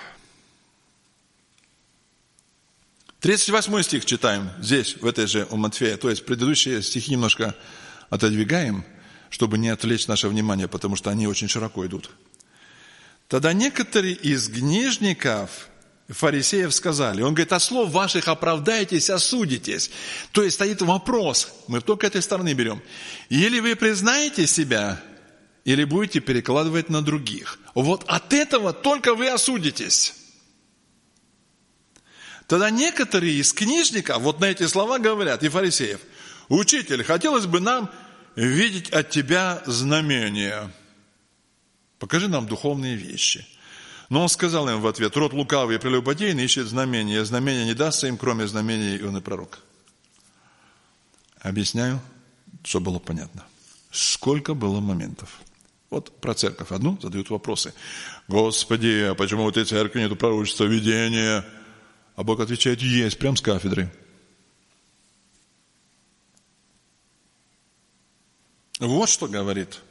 A: тридцать восьмой стих читаем здесь, в этой же у Матфея. То есть предыдущие стихи немножко отодвигаем, чтобы не отвлечь наше внимание, потому что они очень широко идут. Тогда некоторые из книжников, фарисеев сказали, он говорит, от слов ваших оправдаетесь, осудитесь. То есть стоит вопрос, мы только этой стороны берем. Или вы признаете себя, или будете перекладывать на других. Вот от этого только вы осудитесь. Тогда некоторые из книжников вот на эти слова говорят, и фарисеев: «Учитель, хотелось бы нам видеть от тебя знамения. Покажи нам духовные вещи». Но он сказал им в ответ: «Род лукавый и прелюбодейный ищет знамения, знамения не дастся им, кроме знамений Ионы пророка». Объясняю, чтобы было понятно. Сколько было моментов. Вот про церковь одну задают вопросы. «Господи, а почему в этой церкви нету пророчества, видения?» А Бог отвечает: есть, прям с кафедры. Вот что говорит.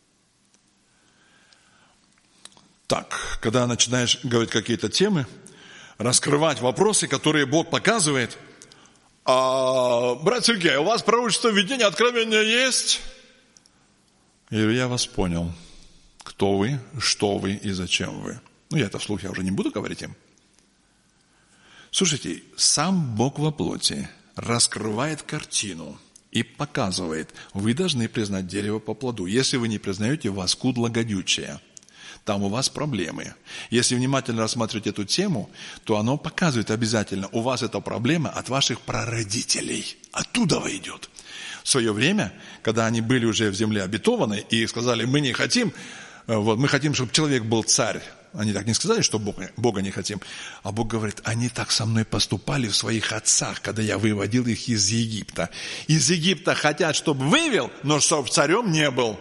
A: Так, когда начинаешь говорить какие-то темы, раскрывать вопросы, которые Бог показывает. А, брат Сергей, у вас пророчество, видение, откровение есть? Я говорю: я вас понял. Кто вы, что вы и зачем вы. Ну, я это вслух я уже не буду говорить им. Слушайте, сам Бог во плоти раскрывает картину и показывает: вы должны признать дерево по плоду. Если вы не признаете, у вас кудло гадючее. Там у вас проблемы. Если внимательно рассматривать эту тему, то оно показывает обязательно: у вас эта проблема от ваших прародителей. Оттуда идет. В свое время, когда они были уже в земле обетованной и сказали: мы не хотим, вот, мы хотим, чтобы человек был царь. Они так не сказали, что Бога, Бога не хотим. А Бог говорит: они так со мной поступали в своих отцах, когда я выводил их из Египта. Из Египта хотят, чтобы вывел, но чтобы царем не был.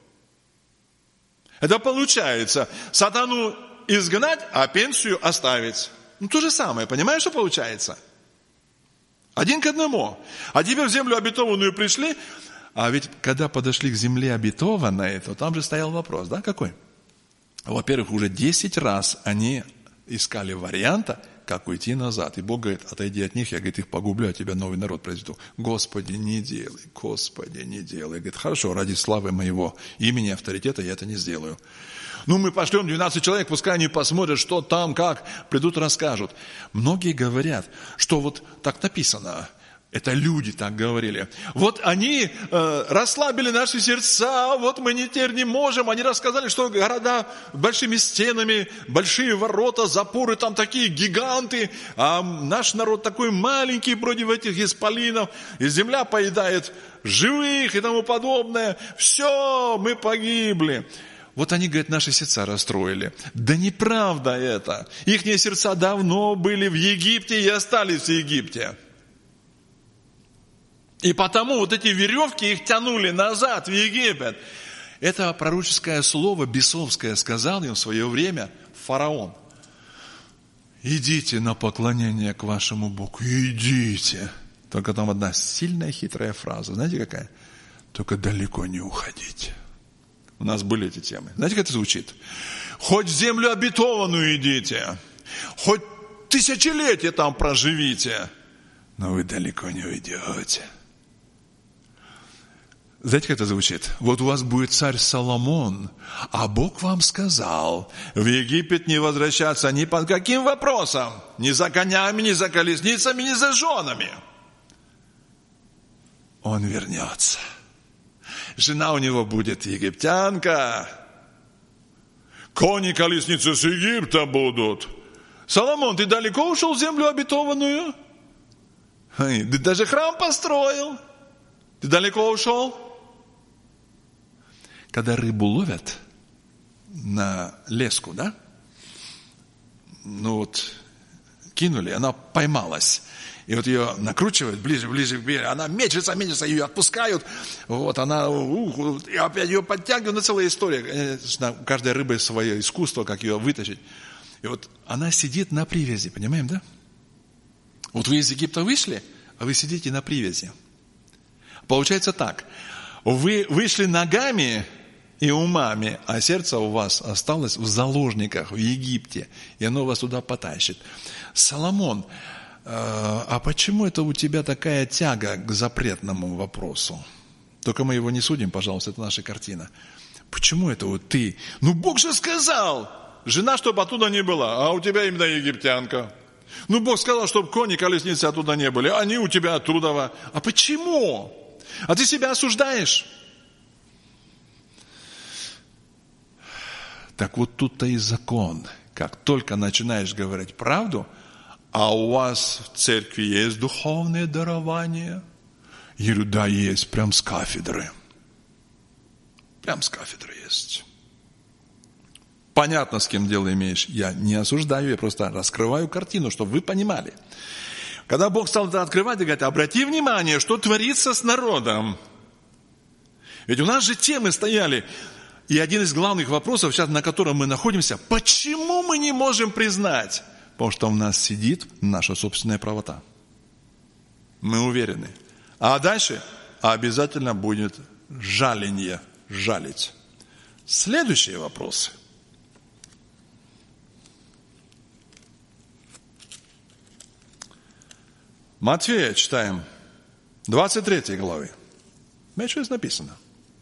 A: Это получается, сатану изгнать, а пенсию оставить. Ну, то же самое, понимаешь, что получается? Один к одному. А теперь в землю обетованную пришли, а ведь когда подошли к земле обетованной, то там же стоял вопрос, да, какой? Во-первых, уже десять раз они искали варианта, как уйти назад. И Бог говорит: отойди от них, я, говорит, их погублю, а тебя новый народ произведу. Господи, не делай, Господи, не делай. Говорит: хорошо, ради славы моего имени, авторитета я это не сделаю. Ну, мы пошлем двенадцать человек, пускай они посмотрят, что там, как, придут, расскажут. Многие говорят, что вот так написано. Это люди так говорили. Вот они э, расслабили наши сердца, вот мы не, теперь не можем. Они рассказали, что города с большими стенами, большие ворота, запоры, там такие гиганты. А наш народ такой маленький против этих исполинов. И земля поедает живых и тому подобное. Все, мы погибли. Вот они, говорят, наши сердца расстроили. Да неправда это. Ихние сердца давно были в Египте и остались в Египте. И потому вот эти веревки их тянули назад в Египет. Это пророческое слово бесовское сказал им в свое время фараон. Идите на поклонение к вашему Богу. Идите. Только там одна сильная хитрая фраза. Знаете какая? Только далеко не уходите. У нас были эти темы. Знаете, как это звучит? Хоть в землю обетованную идите. Хоть тысячелетия там проживите. Но вы далеко не уйдете. Знаете, как это звучит? Вот у вас будет царь Соломон, а Бог вам сказал: в Египет не возвращаться ни под каким вопросом. Ни за конями, ни за колесницами, ни за женами. Он вернется. Жена у него будет египтянка. Кони, колесницы с Египта будут. Соломон, ты далеко ушел в землю обетованную? Ты даже храм построил. Ты далеко ушел? Когда рыбу ловят на леску, да? Ну вот, кинули, она поймалась. И вот ее накручивают ближе, ближе к берегу. Она мечется, мечется, ее отпускают. Вот она, ух, и опять ее подтягивают. Ну, целая история. Конечно, у каждой рыбы свое искусство, как ее вытащить. И вот она сидит на привязи, понимаем, да? Вот вы из Египта вышли, а вы сидите на привязи. Получается так. Вы вышли ногами и умами, а сердце у вас осталось в заложниках, в Египте. И оно вас туда потащит. Соломон, а почему это у тебя такая тяга к запретному вопросу? Только мы его не судим, пожалуйста, это наша картина. Почему это вот ты? Ну, Бог же сказал, жена, чтобы оттуда не была, а у тебя именно египтянка. Ну, Бог сказал, чтобы кони, колесницы оттуда не были, они у тебя оттуда. А почему? А ты себя осуждаешь? Так вот тут-то и закон. Как только начинаешь говорить правду, а у вас в церкви есть духовные дарования? Я говорю, да, есть, прям с кафедры. Прям с кафедры есть. Понятно, с кем дело имеешь. Я не осуждаю, я просто раскрываю картину, чтобы вы понимали. Когда Бог стал это открывать, и говорит, обрати внимание, что творится с народом. Ведь у нас же темы стояли. И один из главных вопросов, сейчас, на котором мы находимся, почему мы не можем признать? Потому что у нас сидит наша собственная правота. Мы уверены. А дальше обязательно будет жаление, жалить. Следующие вопросы. Матфея читаем, двадцать третьей главы. Знаете, что здесь написано?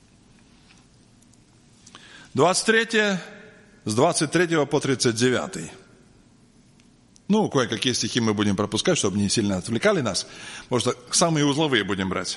A: двадцать третья, с двадцать третьего по тридцать девятый. Ну, кое-какие стихи мы будем пропускать, чтобы не сильно отвлекали нас. Может, самые узловые будем брать.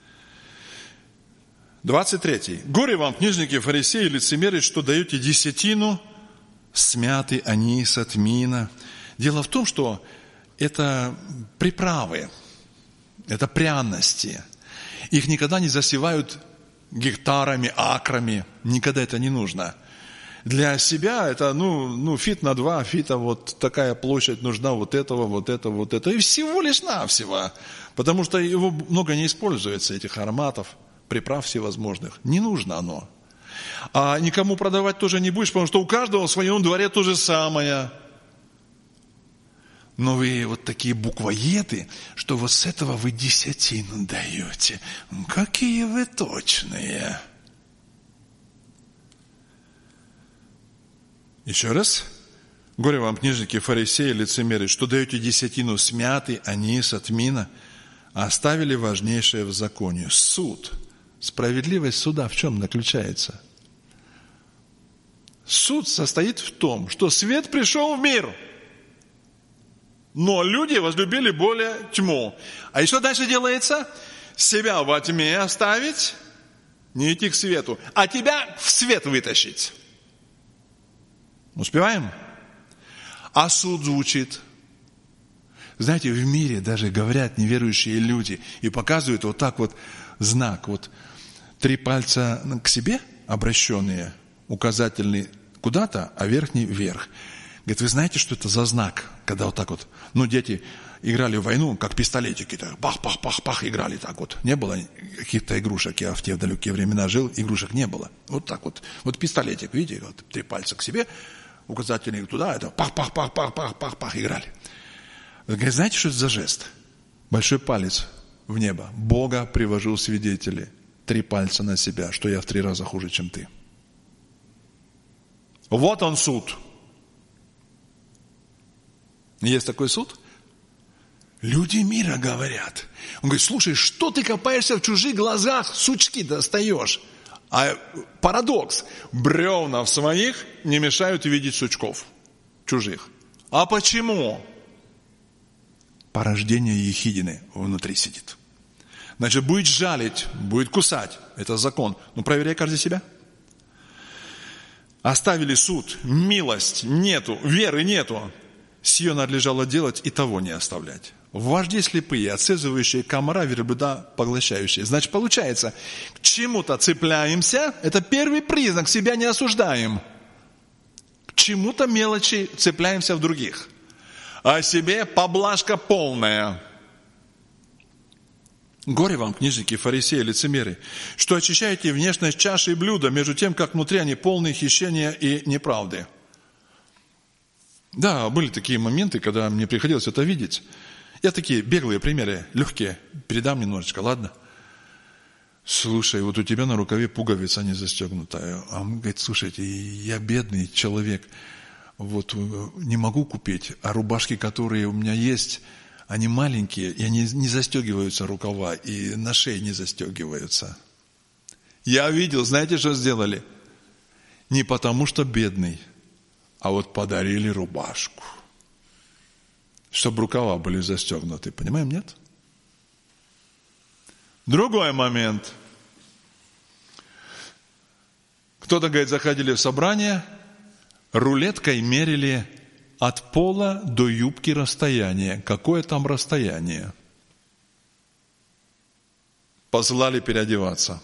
A: двадцать третий. «Горе вам, книжники, фарисеи, лицемеры, что даете десятину, смяты анис от мина». Дело в том, что это приправы, это пряности. Их никогда не засевают гектарами, акрами. Никогда это не нужно. Для себя это, ну, ну фит на два, фита вот такая площадь нужна, вот этого, вот этого, вот этого. И всего лишь навсего. Потому что его много не используется, этих ароматов, приправ всевозможных. Не нужно оно. А никому продавать тоже не будешь, потому что у каждого в своем дворе то же самое. Но вы вот такие буквоеды, что вот с этого вы десятину даете. Какие вы точные. Еще раз. Горе вам, книжники, фарисеи, лицемеры, что даете десятину смяты, анис, от мина, а оставили важнейшее в законе. Суд. Справедливость суда в чем заключается? Суд состоит в том, что свет пришел в мир, но люди возлюбили более тьму. А еще дальше делается? Себя во тьме оставить, не идти к свету, а тебя в свет вытащить. Успеваем? А суд звучит. Знаете, в мире даже говорят неверующие люди и показывают вот так вот знак. Вот три пальца к себе обращенные, указательный куда-то, а верхний вверх. Говорит, вы знаете, что это за знак? Когда вот так вот, ну, дети играли в войну, как пистолетики, так, пах-пах-пах-пах, играли так вот. Не было каких-то игрушек, я в те далекие времена жил, игрушек не было. Вот так вот, вот пистолетик, видите, вот три пальца к себе, указательный туда, это пах-пах-пах-пах-пах-пах-пах, играли. Говорит, знаете, что это за жест? Большой палец в небо. Бога привожу свидетели. Три пальца на себя, что я в три раза хуже, чем ты. Вот он суд. Есть такой суд? Люди мира говорят. Он говорит, слушай, что ты копаешься в чужих глазах, сучки достаешь? А парадокс. Бревна в своих не мешают видеть сучков чужих. А почему? Порождение ехидины внутри сидит. Значит, будет жалить, будет кусать. Это закон. Ну, проверяй каждый себя. Оставили суд, милость нету, веры нету. Сие надлежало делать и того не оставлять. Вожди слепые, отцезывающие комара, верблюда поглощающие. Значит, получается, к чему-то цепляемся, это первый признак, себя не осуждаем. К чему-то мелочи цепляемся в других. А себе поблажка полная. Горе вам, книжники, фарисеи, лицемеры, что очищаете внешность чаши и блюда, между тем, как внутри они полны хищения и неправды. Да, были такие моменты, когда мне приходилось это видеть. Я такие беглые примеры, легкие, передам немножечко, ладно? Слушай, вот у тебя на рукаве пуговица не застегнутая. А он говорит, слушайте, я бедный человек, вот не могу купить, а рубашки, которые у меня есть, они маленькие, и они не застегиваются рукава, и на шее не застегиваются. Я видел, знаете, что сделали? Не потому, что бедный, а вот подарили рубашку, чтобы рукава были застегнуты. Понимаем, нет? Другой момент. Кто-то, говорит, заходили в собрание, рулеткой мерили от пола до юбки расстояние. Какое там расстояние? Посылали переодеваться.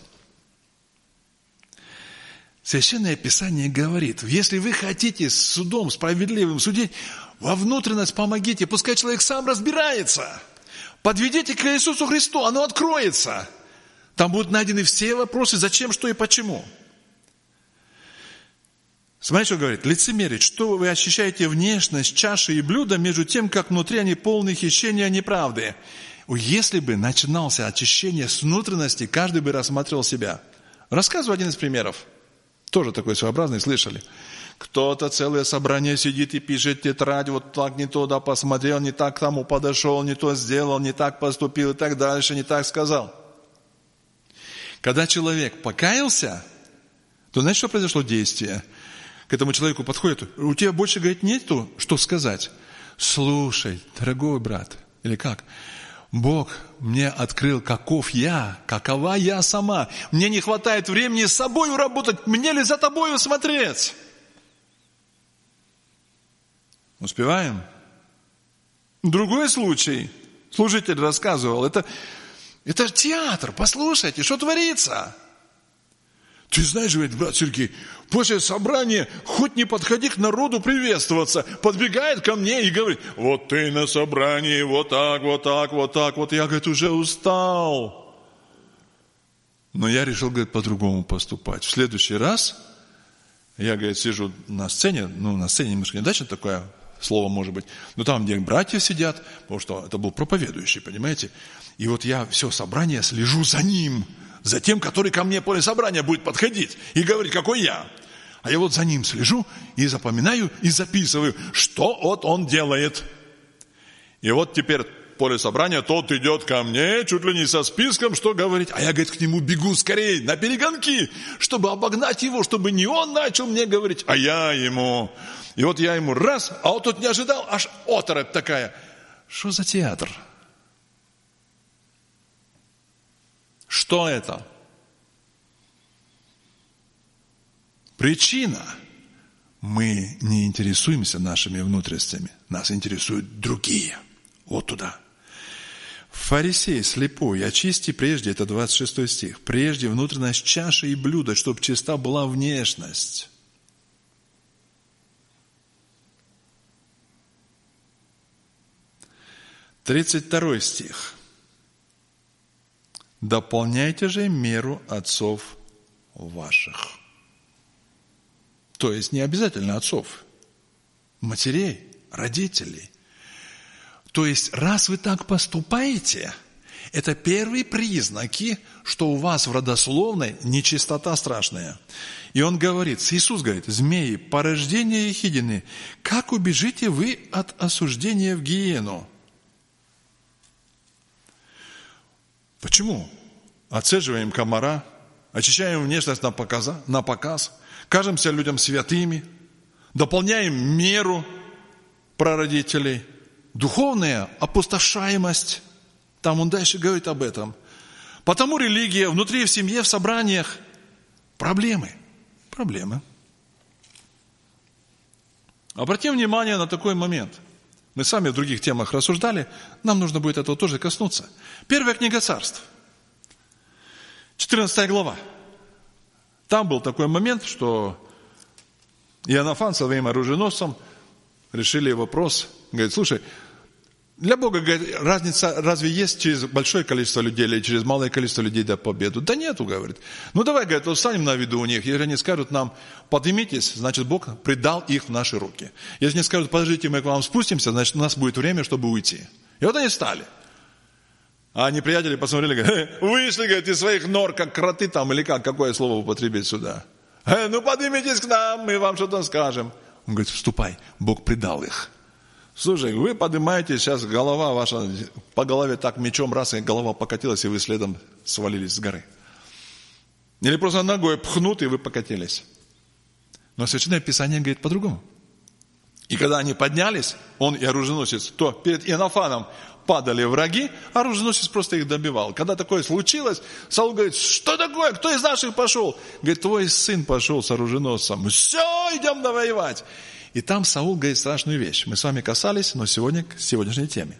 A: Священное Писание говорит, если вы хотите с судом справедливым судить, во внутренность помогите, пускай человек сам разбирается. Подведите к Иисусу Христу, оно откроется. Там будут найдены все вопросы, зачем, что и почему. Смотрите, что говорит. Лицемерить, что вы ощущаете внешность чаши и блюда, между тем, как внутри они полны хищения неправды. Если бы начинался очищение с внутренности, каждый бы рассматривал себя. Рассказываю один из примеров. Тоже такой своеобразный, слышали. Кто-то целое собрание сидит и пишет тетрадь, вот так не туда посмотрел, не так к тому подошел, не то сделал, не так поступил и так дальше, не так сказал. Когда человек покаялся, то знаете, что произошло действие? К этому человеку подходит, у тебя больше, говорит, нету, что сказать. Слушай, дорогой брат, или как? Бог мне открыл, каков я, какова я сама. Мне не хватает времени с собою работать, мне ли за тобою смотреть? Успеваем? Другой случай. Служитель рассказывал, это, это театр, послушайте, что творится. Ты знаешь, говорит, брат Сергей, после собрания хоть не подходи к народу приветствоваться, подбегает ко мне и говорит, вот ты на собрании, вот так, вот так, вот так, вот я, говорит, уже устал. Но я решил, говорит, по-другому поступать. В следующий раз я, говорит, сижу на сцене, ну, на сцене немножко недачно такое слово может быть, но там, где братья сидят, потому что это был проповедующий, понимаете, и вот я все собрание слежу за ним, за тем, который ко мне после собрания будет подходить и говорить, какой я. А я вот за ним слежу и запоминаю, и записываю, что вот он делает. И вот теперь после собрания тот идет ко мне, чуть ли не со списком, что говорить. А я, говорит, к нему бегу скорее на перегонки, чтобы обогнать его, чтобы не он начал мне говорить, а я ему. И вот я ему раз, а вот тут не ожидал, аж оторопь такая. Что за театр? Что это? Причина. Мы не интересуемся нашими внутренностями. Нас интересуют другие. Вот туда. Фарисей слепой, очисти прежде, это двадцать шестой стих, прежде внутренность чаши и блюда, чтобы чиста была внешность. тридцать второй стих. Дополняйте же меру отцов ваших. То есть не обязательно отцов, матерей, родителей. То есть раз вы так поступаете, это первые признаки, что у вас в родословной нечистота страшная. И он говорит, Иисус говорит, змеи, порождение ехидины, как убежите вы от осуждения в гиену? Почему? Отцеживаем комара, очищаем внешность на показ, на показ, кажемся людям святыми, дополняем меру прародителей, духовная опустошаемость, там он дальше говорит об этом. Потому религия внутри, в семье, в собраниях, проблемы, проблемы. Обратим внимание на такой момент. Мы сами в других темах рассуждали, нам нужно будет этого тоже коснуться. Первая книга Царств, четырнадцатая глава. Там был такой момент, что Иоаннафан со своим оруженосцем решили вопрос. Говорит, слушай, для Бога, говорит, разница разве есть через большое количество людей или через малое количество людей до победу? Да нету, говорит. Ну давай, говорит, вот встанем на виду у них. Если они скажут нам, поднимитесь, значит Бог предал их в наши руки. Если они скажут, подождите, мы к вам спустимся, значит у нас будет время, чтобы уйти. И вот они встали. А неприятели посмотрели, говорят, вышли, говорит, из своих нор, как кроты там, или как, какое слово употребить сюда? Э, ну поднимитесь к нам, мы вам что-то скажем. Он говорит, вступай, Бог предал их. Слушай, вы поднимаетесь, сейчас голова ваша, по голове так мечом раз, и голова покатилась, и вы следом свалились с горы. Или просто ногой пхнут, и вы покатились. Но Священное Писание говорит по-другому. И когда они поднялись, он и оруженосец, то перед Иоаннафаном падали враги, а оруженосец просто их добивал. Когда такое случилось, Саул говорит: что такое, кто из наших пошел? Говорит: твой сын пошел с оруженосцем. Все, идем навоевать. И там Саул говорит страшную вещь. Мы с вами касались, но сегодня к сегодняшней теме.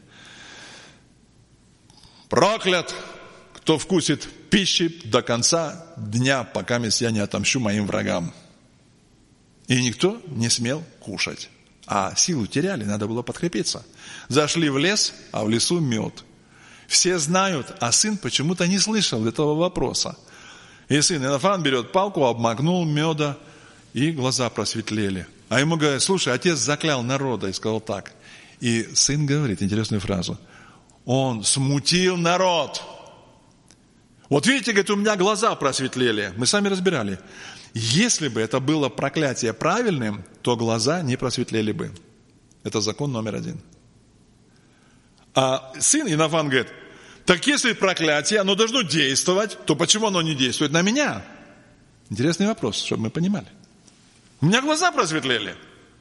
A: Проклят, кто вкусит пищи до конца дня, пока я не отомщу моим врагам. И никто не смел кушать. А силу теряли, надо было подкрепиться. Зашли в лес, а в лесу мед. Все знают, а сын почему-то не слышал этого вопроса. И сын Иоаннафан берет палку, обмакнул меда, и глаза просветлели. А ему говорят: слушай, отец заклял народа, и сказал так. И сын говорит интересную фразу: он смутил народ. Вот видите, говорит, у меня глаза просветлели. Мы сами разбирали. Если бы это было проклятие правильным, то глаза не просветлели бы. Это закон номер один. А сын Иоаннафан говорит: так если проклятие, оно должно действовать, то почему оно не действует на меня? Интересный вопрос, чтобы мы понимали. У меня глаза просветлели.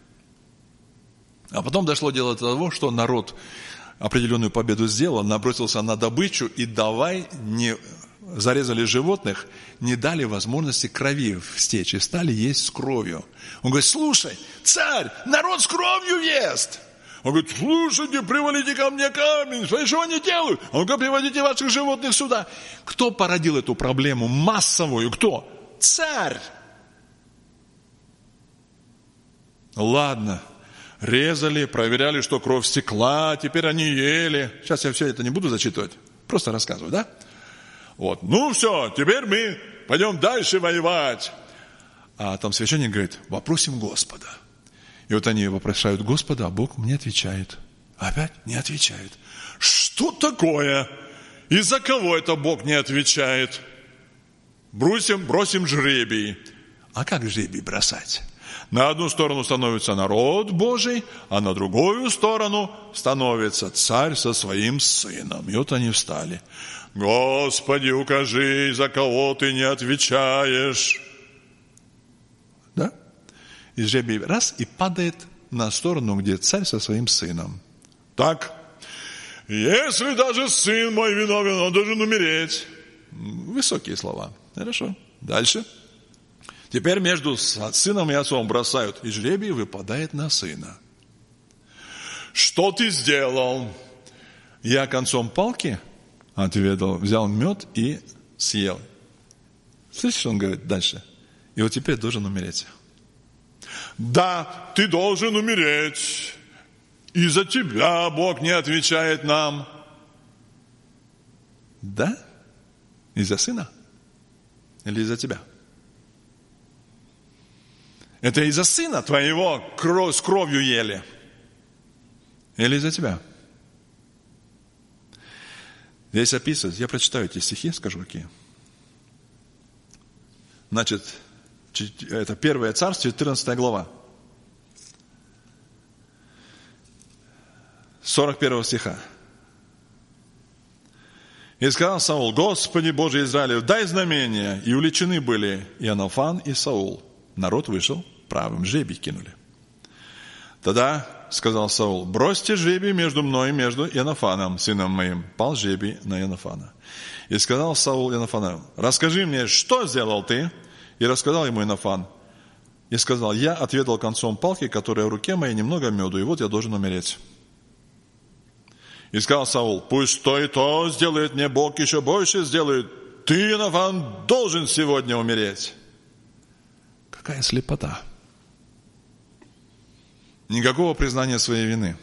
A: А потом дошло дело до того, что народ определенную победу сделал, набросился на добычу и давай не... зарезали животных, не дали возможности крови стечь и стали есть с кровью. Он говорит: слушай, царь, народ с кровью ест. Он говорит: слушайте, привалите ко мне камень, что они делают? Он говорит: приводите ваших животных сюда. Кто породил эту проблему массовую? Кто? Царь. Ладно, резали, проверяли, что кровь стекла, теперь они ели. Сейчас я все это не буду зачитывать, просто рассказываю, да? Вот, ну все, теперь мы пойдем дальше воевать. А там священник говорит: вопросим Господа. И вот они вопрошают Господа, а Бог мне отвечает. Опять не отвечает. Что такое? Из-за кого это Бог не отвечает? Бросим, бросим жребий. А как жребий бросать? На одну сторону становится народ Божий, а на другую сторону становится царь со своим сыном. И вот они встали. Господи, укажи, за кого ты не отвечаешь. Да? И жребий раз и падает на сторону, где царь со своим сыном. Так, если даже сын мой виновен, он должен умереть. Высокие слова. Хорошо. Дальше. Теперь между сыном и отцом бросают, и жребий выпадает на сына. Что ты сделал? Я концом палки отведал, взял мед и съел. Слышишь, он говорит дальше? И вот теперь должен умереть. Да, ты должен умереть. Из-за тебя Бог не отвечает нам. Да? Из-за сына? Или из-за тебя? Это из-за сына твоего кровь, с кровью ели? Или из-за тебя? Здесь описывается, я прочитаю эти стихи, скажу какие. Значит, это первое Царство, четырнадцатая глава. сорок первого стиха. И сказал Саул: Господи Боже Израилев, дай знамения. И увлечены были Иоаннафан и Саул. Народ вышел, правым жребий кинули. Тогда сказал Саул: бросьте жребий между мной и между Иоаннафаном, сыном моим. Пал жребий на Иоаннафана. И сказал Саул Иоаннафану: расскажи мне, что сделал ты? И рассказал ему Иоаннафан. И сказал: я отведал концом палки, которая в руке моей, немного меду, и вот я должен умереть. И сказал Саул: пусть то и то сделает мне Бог, еще больше сделает. Ты, Иоаннафан, должен сегодня умереть. Какая слепота. Никакого признания своей вины.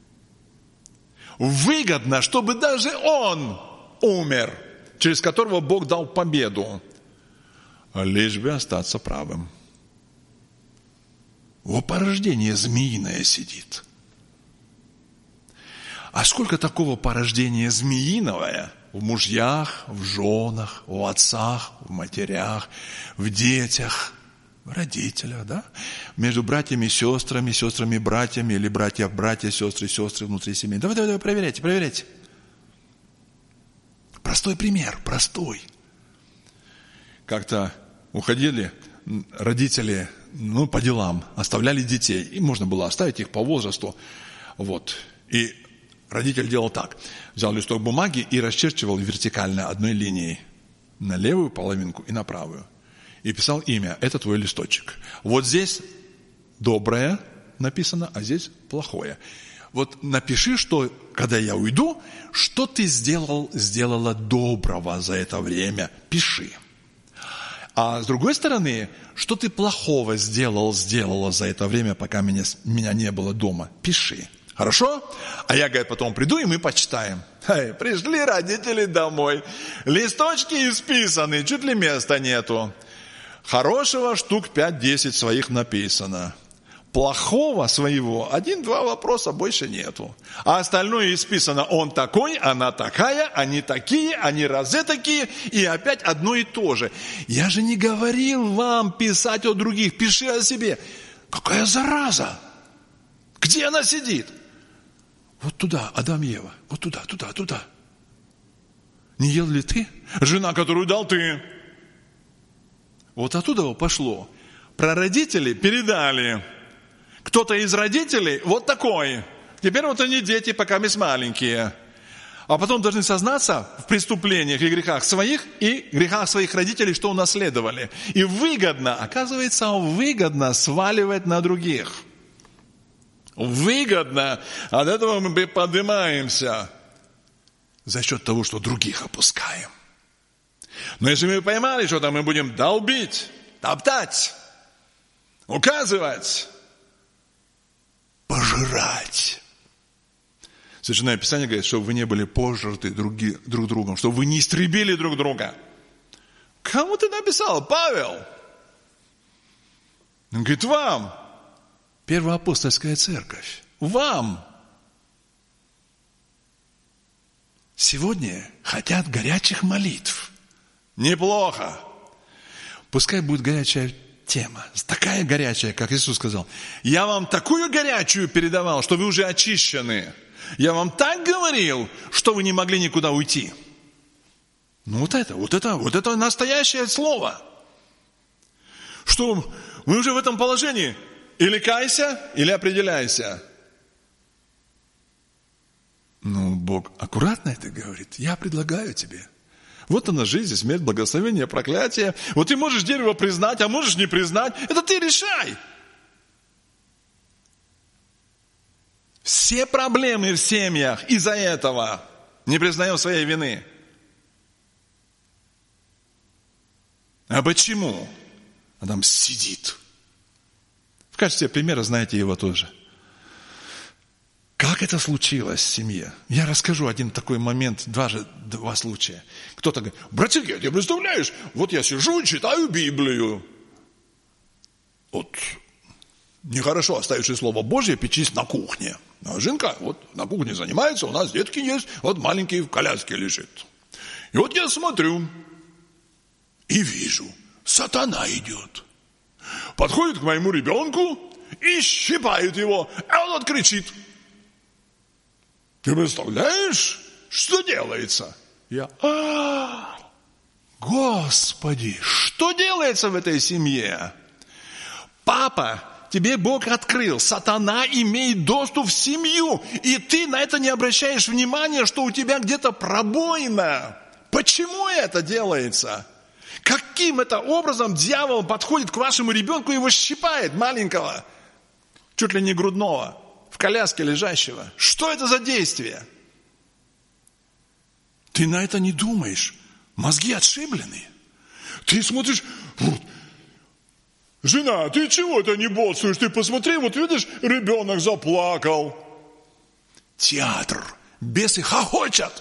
A: Выгодно, чтобы даже он умер, через которого Бог дал победу, лишь бы остаться правым. Во порождение змеиное сидит. А сколько такого порождения змеиного в мужьях, в женах, в отцах, в матерях, в детях, в родителях, да? Между братьями и сестрами, сестрами и братьями, или братья, братья, сестры, сестры внутри семьи. Давай, давай, давай, проверяйте, проверяйте. Простой пример, простой. Как-то уходили родители, ну, по делам оставляли детей. И можно было оставить их по возрасту. Вот. И родитель делал так. Взял листок бумаги и расчерчивал вертикально одной линией на левую половинку и на правую. И писал имя. Это твой листочек. Вот здесь доброе написано, а здесь плохое. Вот напиши, что, когда я уйду, что ты сделал, сделала доброго за это время. Пиши. А с другой стороны, что ты плохого сделал, сделала за это время, пока меня, меня не было дома. Пиши. Хорошо? А я, говорит, потом приду, и мы почитаем. Эй, пришли родители домой. Листочки исписаны, чуть ли места нету. Хорошего штук пять-десять своих написано. Плохого своего один-два вопроса больше нету. А остальное исписано. Он такой, она такая, они такие, они разы такие. И опять одно и то же. Я же не говорил вам писать о других. Пиши о себе. Какая зараза! Где она сидит? Вот туда, Адам и Ева. Вот туда, туда, туда. Не ел ли ты? Жена, которую дал ты. Вот оттуда пошло. Прародители передали. Кто-то из родителей вот такой. Теперь вот они дети, пока мы маленькие. А потом должны сознаться в преступлениях и грехах своих, и грехах своих родителей, что унаследовали. И выгодно, оказывается, выгодно сваливать на других. Выгодно. От этого мы поднимаемся за счет того, что других опускаем. Но если мы поймали что-то, мы будем долбить, топтать, указывать, пожирать. Священное Писание говорит, чтобы вы не были пожрты други, друг другом, чтобы вы не истребили друг друга. Кому ты написал, Павел? Он говорит, вам. Первоапостольская церковь. Вам. Сегодня хотят горячих молитв. Неплохо. Пускай будет горячая тема. Такая горячая, как Иисус сказал. Я вам такую горячую передавал, что вы уже очищены. Я вам так говорил, что вы не могли никуда уйти. Ну вот это, вот это, вот это настоящее слово. Что мы уже в этом положении. Или кайся, или определяйся. Ну, Бог аккуратно это говорит. Я предлагаю тебе. Вот она жизнь, смерть, благословение, проклятие. Вот ты можешь дерево признать, а можешь не признать. Это ты решай. Все проблемы в семьях из-за этого. Не признаем своей вины. А почему? А там сидит. В качестве примера знаете его тоже. Как это случилось в семье? Я расскажу один такой момент, два, же, два случая. Кто-то говорит, братик, ты представляешь, вот я сижу и читаю Библию. Вот нехорошо оставивши Слово Божье, печись на кухне. А жинка вот на кухне занимается, у нас детки есть, вот маленький в коляске лежит. И вот я смотрю и вижу, сатана идет. Подходит к моему ребенку и щипает его, а он вот кричит. Ты представляешь, что делается? Я, а, Господи, что делается в этой семье? Папа, тебе Бог открыл, сатана имеет доступ в семью, и ты на это не обращаешь внимания, что у тебя где-то пробоина. Почему это делается? Каким это образом дьявол подходит к вашему ребенку и его щипает, маленького, чуть ли не грудного, в коляске лежащего? Что это за действие? Ты на это не думаешь. Мозги отшиблены. Ты смотришь, вот, жена, ты чего-то не боцаешь? Ты посмотри, вот видишь, ребенок заплакал. Театр. Бесы хохочут.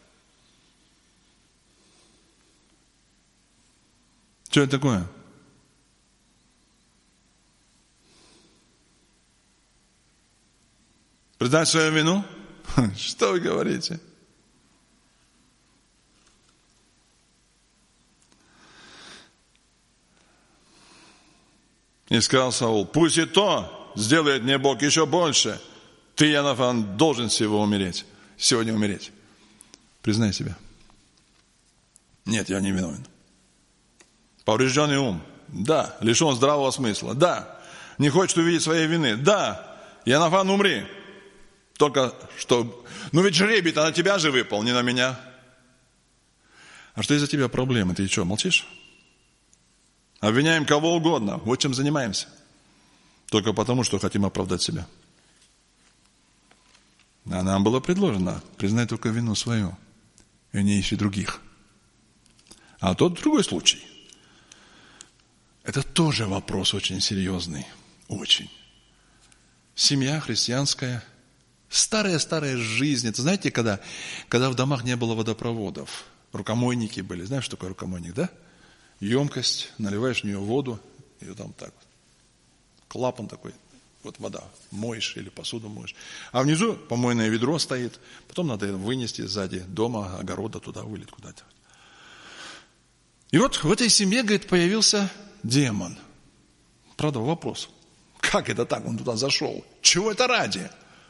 A: Что это такое? Признать свою вину? Что вы говорите? И сказал Саул, пусть и то сделает мне Бог еще больше. Ты, Иоаннафан, должен всего умереть. Сегодня умереть. Признай себя. Нет, я не виновен. Поврежденный ум. Да. Лишен здравого смысла? Да. Не хочет увидеть своей вины? Да. Иоаннафан, умри. Только что... Ну ведь жребий-то на тебя же выпал, не на меня. А что из-за тебя проблемы? Ты что, молчишь? Обвиняем кого угодно. Вот чем занимаемся. Только потому, что хотим оправдать себя. А нам было предложено: признай только вину свою и не ищи других. А тот другой случай. Это тоже вопрос очень серьезный. Очень. Семья христианская. Старая-старая жизнь. Это знаете, когда, когда в домах не было водопроводов. Рукомойники были. Знаешь, что такое рукомойник, да? Емкость, наливаешь в нее воду, и там так вот. Клапан такой, вот вода, моешь или посуду моешь. А внизу помойное ведро стоит, потом надо вынести сзади дома, огорода туда вылить куда-то. И вот в этой семье, говорит, появился демон. Правда, вопрос, как это так, он туда зашел? Чего это ради?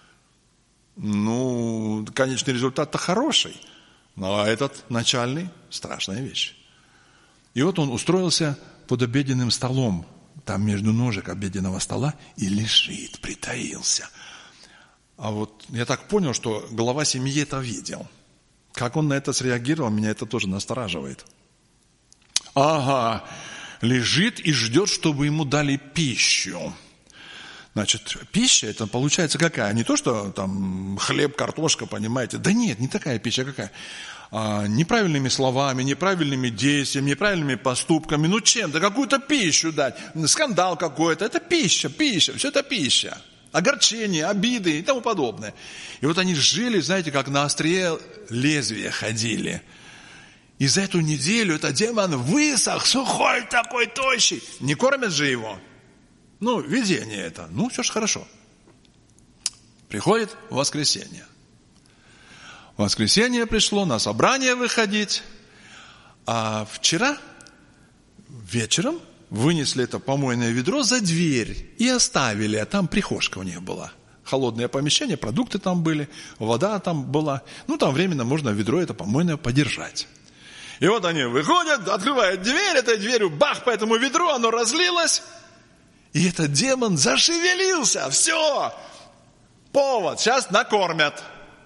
A: Ну, конечный результат-то хороший, но этот начальный – страшная вещь. И вот он устроился под обеденным столом, там между ножек обеденного стола, и лежит, притаился. А вот я так понял, что глава семьи это видел. Как он на это среагировал, меня это тоже настораживает. Ага, лежит и ждет, чтобы ему дали пищу. Значит, пища это получается какая? Не то, что там хлеб, картошка, понимаете? Да нет, не такая пища, какая? А, неправильными словами, неправильными действиями, неправильными поступками. Ну чем? Да какую-то пищу дать. Скандал какой-то. Это пища, пища, все это пища. Огорчение, обиды и тому подобное. И вот они жили, знаете, как на острие лезвия ходили. И за эту неделю этот демон высох, сухой такой, тощий. Не кормят же его. Ну, видение это. Ну, все же хорошо. Приходит воскресенье. Воскресенье пришло, на собрание выходить. А вчера вечером вынесли это помойное ведро за дверь и оставили. А там прихожка у них была. Холодное помещение, продукты там были, вода там была. Ну, там временно можно ведро это помойное подержать. И вот они выходят, открывают дверь, этой дверью бах по этому ведру, оно разлилось. И этот демон зашевелился. Все. Повод. Сейчас накормят.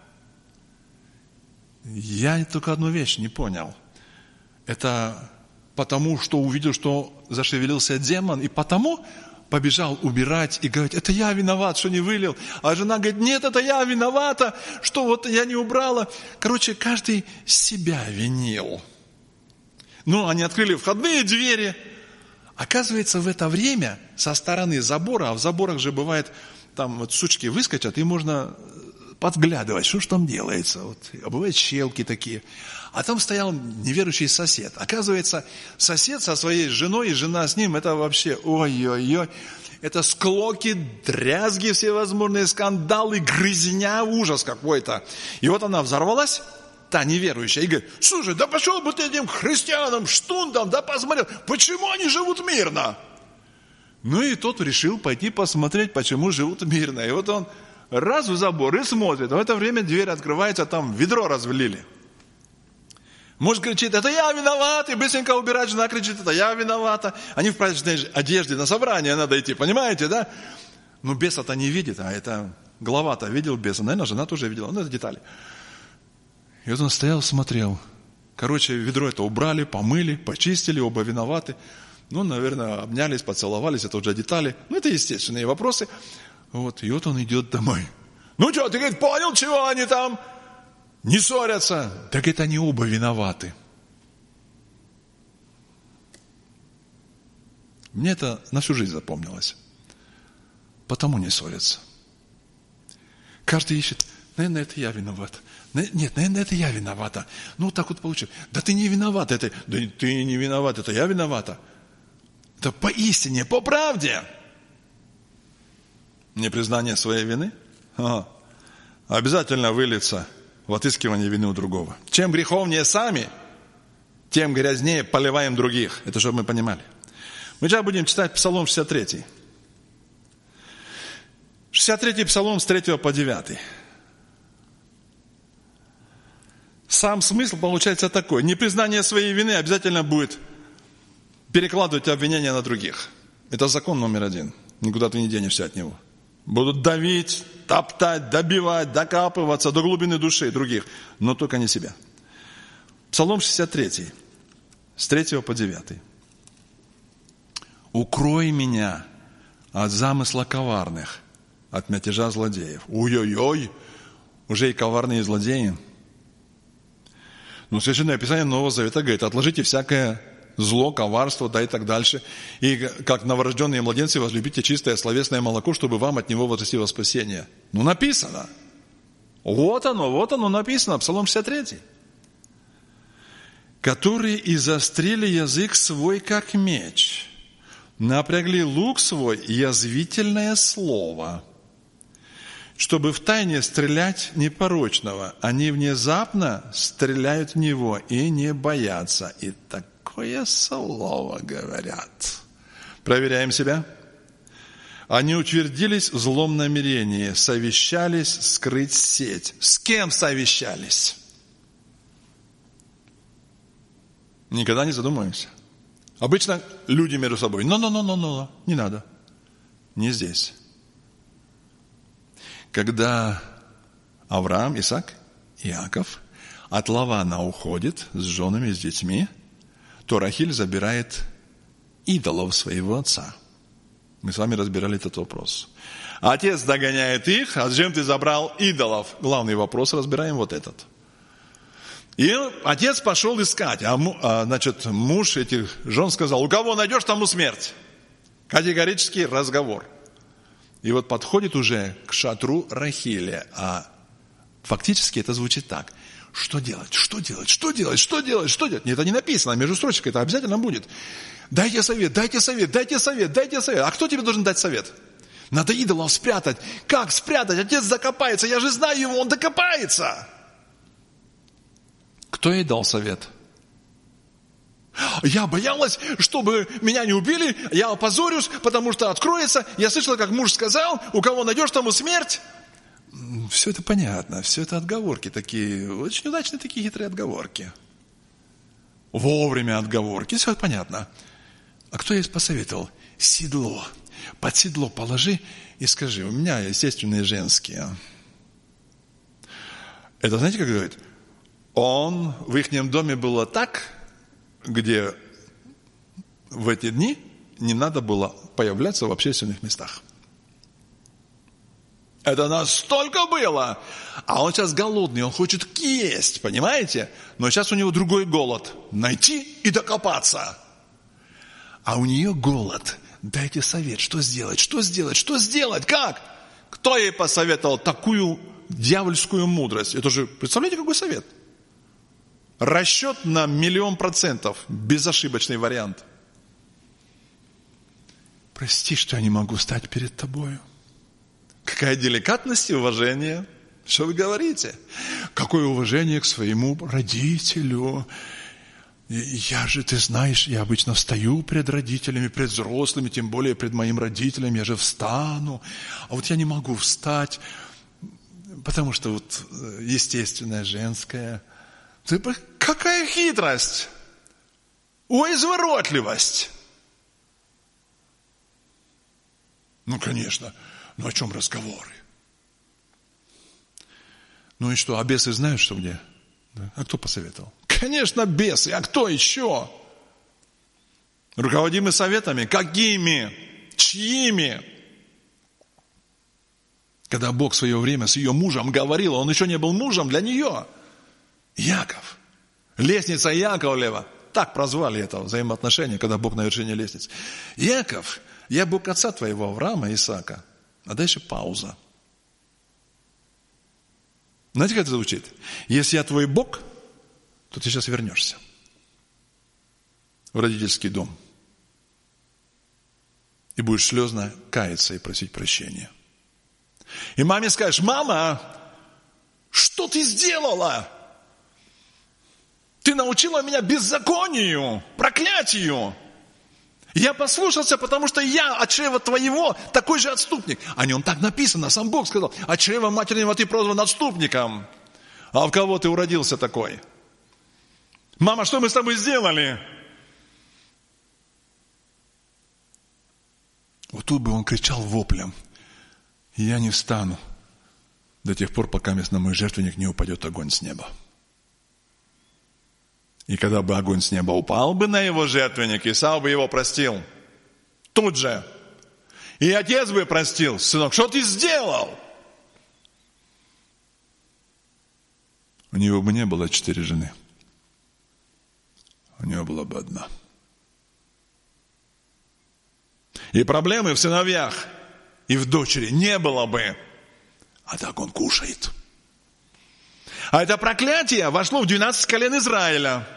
A: Я только одну вещь не понял. Это потому, что увидел, что зашевелился демон, и потому побежал убирать и говорить: это я виноват, что не вылил. А жена говорит: нет, это я виновата, что вот я не убрала. Короче, каждый себя винил. Ну, они открыли входные двери. Оказывается, в это время со стороны забора, а в заборах же бывает, там вот сучки выскочат, и можно подглядывать, что ж там делается. Вот, а бывают щелки такие. А там стоял неверующий сосед. Оказывается, сосед со своей женой и жена с ним, это вообще ой-ой-ой. Это склоки, дрязги всевозможные, скандалы, грызня, ужас какой-то. И вот она взорвалась, та неверующая, и говорит: слушай, да пошел бы ты этим христианам, штундам, да посмотрел, почему они живут мирно. Ну и тот решил пойти посмотреть, почему живут мирно. И вот он раз в забор и смотрит. В это время дверь открывается, а там ведро развалили. Муж кричит: это я виноват, и быстренько убирать. Жена кричит: это я виновата. Они в праздничной одежде, на собрание надо идти, понимаете, да? Ну беса-то не видит, а это глава-то видел беса. Наверное, жена тоже видела, ну это детали. И вот он стоял, смотрел. Короче, ведро это убрали, помыли, почистили, оба виноваты. Ну, наверное, обнялись, поцеловались, это уже детали. Ну, это естественные вопросы. Вот, и вот он идет домой. Ну что, ты, говорит, понял, чего они там не ссорятся? Так это они оба виноваты. Мне это на всю жизнь запомнилось. Потому не ссорятся. Каждый ищет: наверное, это я виноват. Нет, наверное, это я виновата. Ну, так вот получилось. Да ты не виноват, это... Да ты не виноват, это я виновата. Это поистине, по правде. Непризнание своей вины ага. Обязательно выльется в отыскивание вины у другого. Чем греховнее сами, тем грязнее поливаем других. Это чтобы мы понимали. Мы сейчас будем читать Псалом шестьдесят третий. шестьдесят третий Псалом с третьего по девятый. Сам смысл получается такой. Непризнание своей вины обязательно будет перекладывать обвинения на других. Это закон номер один. Никуда ты не денешься от него. Будут давить, топтать, добивать, докапываться до глубины души других, но только не себя. Псалом шестьдесят три, с третьего по девятый. «Укрой меня от замысла коварных, от мятежа злодеев». Ой-ой-ой, уже и коварные злодеи. Но Священное Писание Нового Завета говорит: отложите всякое зло, коварство, да и так дальше. И как новорожденные младенцы возлюбите чистое словесное молоко, чтобы вам от него возрасти во спасение. Ну, написано. Вот оно, вот оно написано, Псалом шестьдесят три. «Которые изострили язык свой, как меч, напрягли лук свой, язвительное слово, чтобы втайне стрелять непорочного. Они внезапно стреляют в него и не боятся». И такое слово говорят. Проверяем себя. «Они утвердились в злом намерении, совещались скрыть сеть». С кем совещались? Никогда не задумываемся. Обычно люди между собой: «Но-но-но-но-но, не надо». Не здесь. Когда Авраам, Исаак, Иаков от Лавана уходит с женами, с детьми, то Рахиль забирает идолов своего отца. Мы с вами разбирали этот вопрос. Отец догоняет их: а зачем ты забрал идолов? Главный вопрос разбираем вот этот. И отец пошел искать, а, а значит, муж этих жен сказал: у кого найдешь, тому смерть. Категорический разговор. И вот подходит уже к шатру Рахиля, а фактически это звучит так: что делать, что делать, что делать, что делать, что делать? Нет, это не написано, между строчкой это обязательно будет. Дайте совет, дайте совет, дайте совет, дайте совет. А кто тебе должен дать совет? Надо идолов спрятать. Как спрятать? Отец закопается, я же знаю его, он докопается. Кто ей дал совет? Я боялась, чтобы меня не убили, я опозорюсь, потому что откроется. Я слышала, как муж сказал: у кого найдешь, тому смерть. Все это понятно, все это отговорки такие, очень удачные такие хитрые отговорки. Вовремя отговорки, все это понятно. А кто ей посоветовал? Седло. Под седло положи и скажи: у меня естественные женские. Это знаете, как говорит? Он, в их доме было так, где в эти дни не надо было появляться в общественных местах. Это настолько было. А он сейчас голодный, он хочет есть, понимаете? Но сейчас у него другой голод. Найти и докопаться. А у нее голод. Дайте совет, что сделать, что сделать, что сделать, как? Кто ей посоветовал такую дьявольскую мудрость? Это же, представляете, какой совет? Расчет на миллион процентов. Безошибочный вариант. Прости, что я не могу стать перед тобою. Какая деликатность и уважение. Что вы говорите? Какое уважение к своему родителю. Я же, ты знаешь, я обычно встаю пред родителями, пред взрослыми, тем более пред моим родителем, я же встану. А вот я не могу встать, потому что вот естественное, женское. Какая хитрость! Ой, изворотливость! Ну, конечно. Ну, о чем разговоры? Ну и что, а бесы знают, что где? А кто посоветовал? Конечно, бесы. А кто еще? Руководимы советами? Какими? Чьими? Когда Бог в свое время с ее мужем говорил, он еще не был мужем для нее. Яков. Лестница Яковлева. Так прозвали это взаимоотношения, когда Бог на вершине лестницы. Яков, я Бог отца твоего, Авраама, Исаака. А дальше пауза. Знаете, как это звучит? Если я твой Бог, то ты сейчас вернешься в родительский дом. И будешь слезно каяться и просить прощения. И маме скажешь: мама, что ты сделала? Ты научила меня беззаконию, проклятию. Я послушался, потому что я от чрева твоего такой же отступник. О нем так написано, сам Бог сказал: от чрева материнного ты прозван отступником. А в кого ты уродился такой? Мама, что мы с тобой сделали? Вот тут бы он кричал воплем: я не встану до тех пор, пока на мой жертвенник не упадет огонь с неба. И когда бы огонь с неба упал бы на его жертвенник, Исав бы его простил. Тут же. И отец бы простил: сынок, что ты сделал? У него бы не было четыре жены. У него была бы одна. И проблемы в сыновьях и в дочери не было бы. А так он кушает. А это проклятие вошло в двенадцать колен Израиля.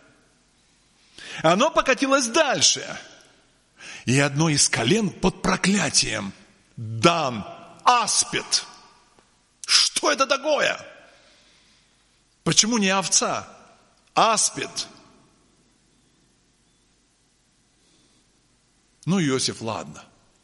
A: Оно покатилось дальше. И одно из колен под проклятием. Дан, Аспид. Что это такое? Почему не овца? Аспид. Ну, Иосиф, ладно.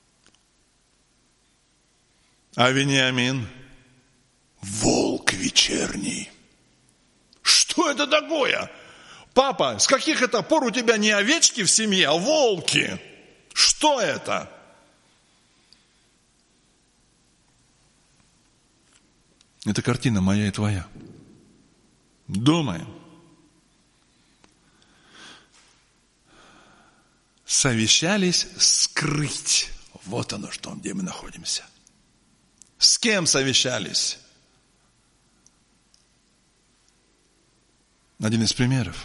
A: А Вениамин? Волк вечерний. Что это такое? Папа, с каких это пор у тебя не овечки в семье, а волки? Что это? Это картина моя и твоя. Думаем. Совещались скрыть. Вот оно что, где мы находимся. С кем совещались? Один из примеров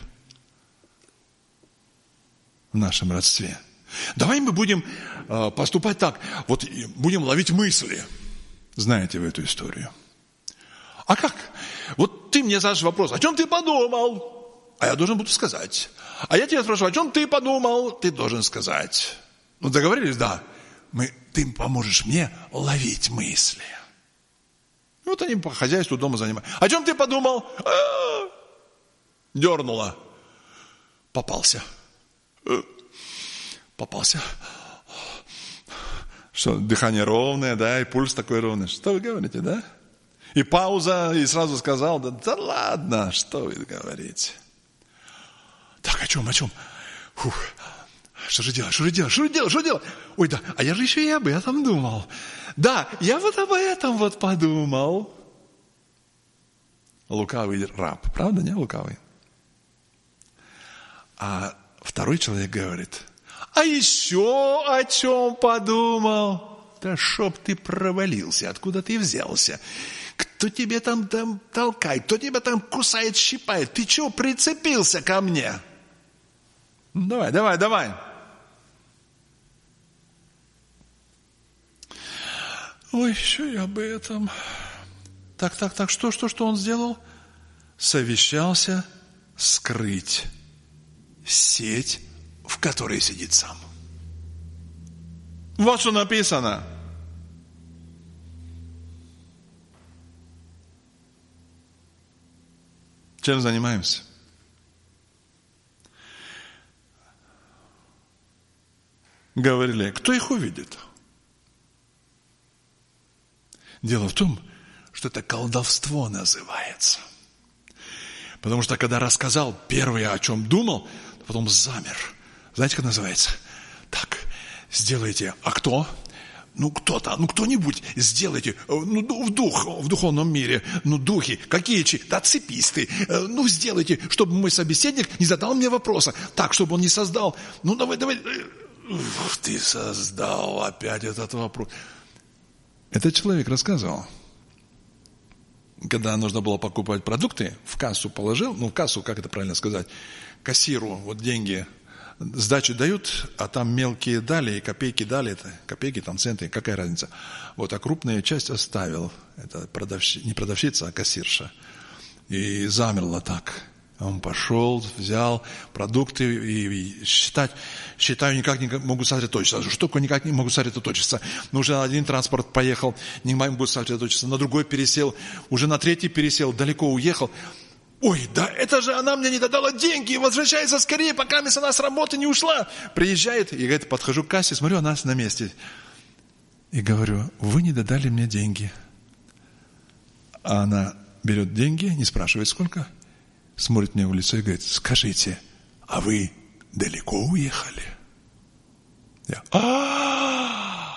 A: в нашем родстве. Давай мы будем э, поступать так. Вот будем ловить мысли. Знаете вы эту историю? А как? Вот ты мне задашь вопрос: о чем ты подумал? А я должен буду сказать. А я тебя спрашиваю: о чем ты подумал? Ты должен сказать. Ну, договорились? Да. Мы, ты поможешь мне ловить мысли. И вот они по хозяйству дома занимаются. О чем ты подумал? А-а-а! Дернуло. Попался. Попался. Что, дыхание ровное, да, и пульс такой ровный. Что вы говорите, да? И пауза, и сразу сказал: да, да ладно, что вы говорите? Так, о чем, о чем? Фух. Что же делать, что же делать, что же делать, что же делать? Ой, да, а я же еще и об этом думал. Да, я вот об этом вот подумал. Лукавый раб, правда, не лукавый? А второй человек говорит: а еще о чем подумал? Да чтоб ты провалился, откуда ты взялся? Кто тебе там, там толкает, кто тебя там кусает, щипает? Ты чего прицепился ко мне? Давай, давай, давай. Ой, еще и об этом. Так, так, так, что, что, что он сделал? Совещался скрыть сеть, в которой сидит сам. Вот что написано. Чем занимаемся? Говорили: кто их увидит? Дело в том, что это колдовство называется. Потому что когда рассказал первое, о чем думал, потом замер. Знаете, как называется? Так, сделайте. А кто? Ну, кто-то, ну, кто-нибудь сделайте. Ну, в дух, в духовном мире. Ну, духи. Какие чи? Да, цеписты. Ну, сделайте, чтобы мой собеседник не задал мне вопроса. Так, чтобы он не создал. Ну, давай, давай. Ух, ты создал опять этот вопрос. Этот человек рассказывал. Когда нужно было покупать продукты, в кассу положил, ну, в кассу, как это правильно сказать, кассиру, вот деньги, сдачу дают, а там мелкие дали и копейки дали, это копейки, там центы, какая разница. Вот, а крупная часть оставил, это продавщица, не продавщица, а кассирша. И замерла так. Он пошел, взял продукты и, и считать, считаю, никак не могу сосредоточиться. Что такое никак не могу сосредоточиться? Ну, уже на один транспорт поехал, не могу сосредоточиться, на другой пересел, уже на третий пересел, далеко уехал. Ой, да это же она мне не додала деньги, возвращается скорее, пока она с работы не ушла. Приезжает, и говорит, подхожу к кассе, смотрю, она на месте. И говорю: вы не додали мне деньги. А она берет деньги, не спрашивает сколько, смотрит мне в лицо и говорит: скажите, а вы далеко уехали? Я: а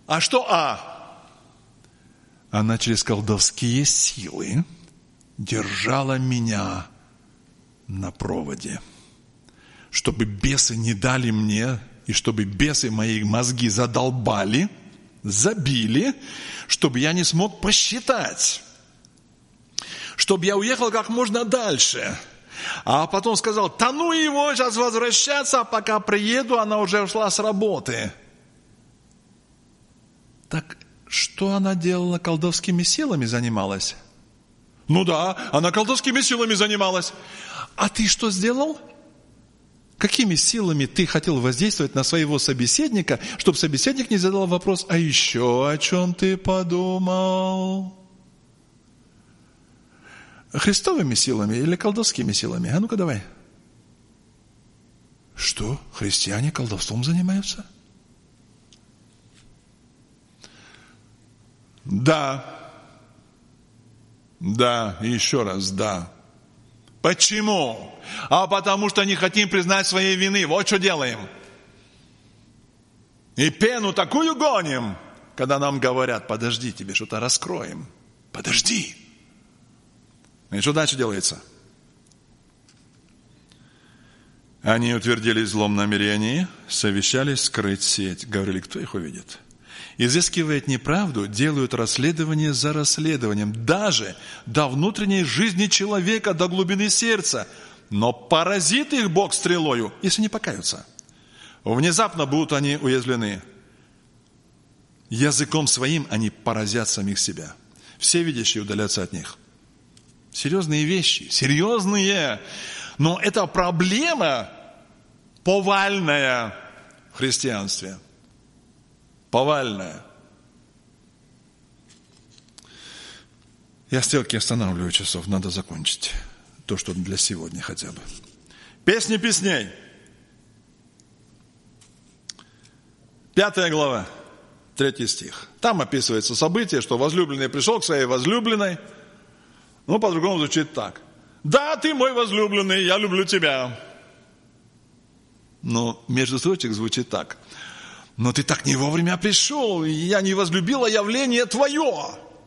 A: А что А? Она через колдовские силы держала меня на проводе, чтобы бесы не дали мне, и чтобы бесы мои мозги задолбали, забили, чтобы я не смог посчитать, чтобы я уехал как можно дальше. А потом сказал: да ну его, сейчас возвращаться, а пока приеду, она уже ушла с работы. Так что она делала? Колдовскими силами занималась? Ну да, она колдовскими силами занималась. А ты что сделал? Какими силами ты хотел воздействовать на своего собеседника, чтобы собеседник не задал вопрос: а еще о чем ты подумал? Христовыми силами или колдовскими силами? А ну-ка давай. Что? Христиане колдовством занимаются? Да. Да, и еще раз да. Почему? А потому что не хотим признать своей вины. Вот что делаем. И пену такую гоним, когда нам говорят: подожди, тебе что-то раскроем. Подожди. И что дальше делается? Они утвердились в злом намерении, совещались скрыть сеть. Говорили: кто их увидит? Изыскивает неправду, делают расследование за расследованием, даже до внутренней жизни человека, до глубины сердца. Но поразит их Бог стрелою, если не покаются. Внезапно будут они уязвлены. Языком своим они поразят самих себя. Все видящие удалятся от них. Серьезные вещи, серьезные. Но это проблема повальная в христианстве. Повальная. Я стрелки останавливаю часов, надо закончить. То, что для сегодня хотя бы. Песни песней. Пятая глава, третий стих. Там описывается событие, что возлюбленный пришел к своей возлюбленной. Ну, по-другому звучит так. Да, ты мой возлюбленный, я люблю тебя. Но между строчек звучит так. Но ты так не вовремя пришел, и я не возлюбила явление твое.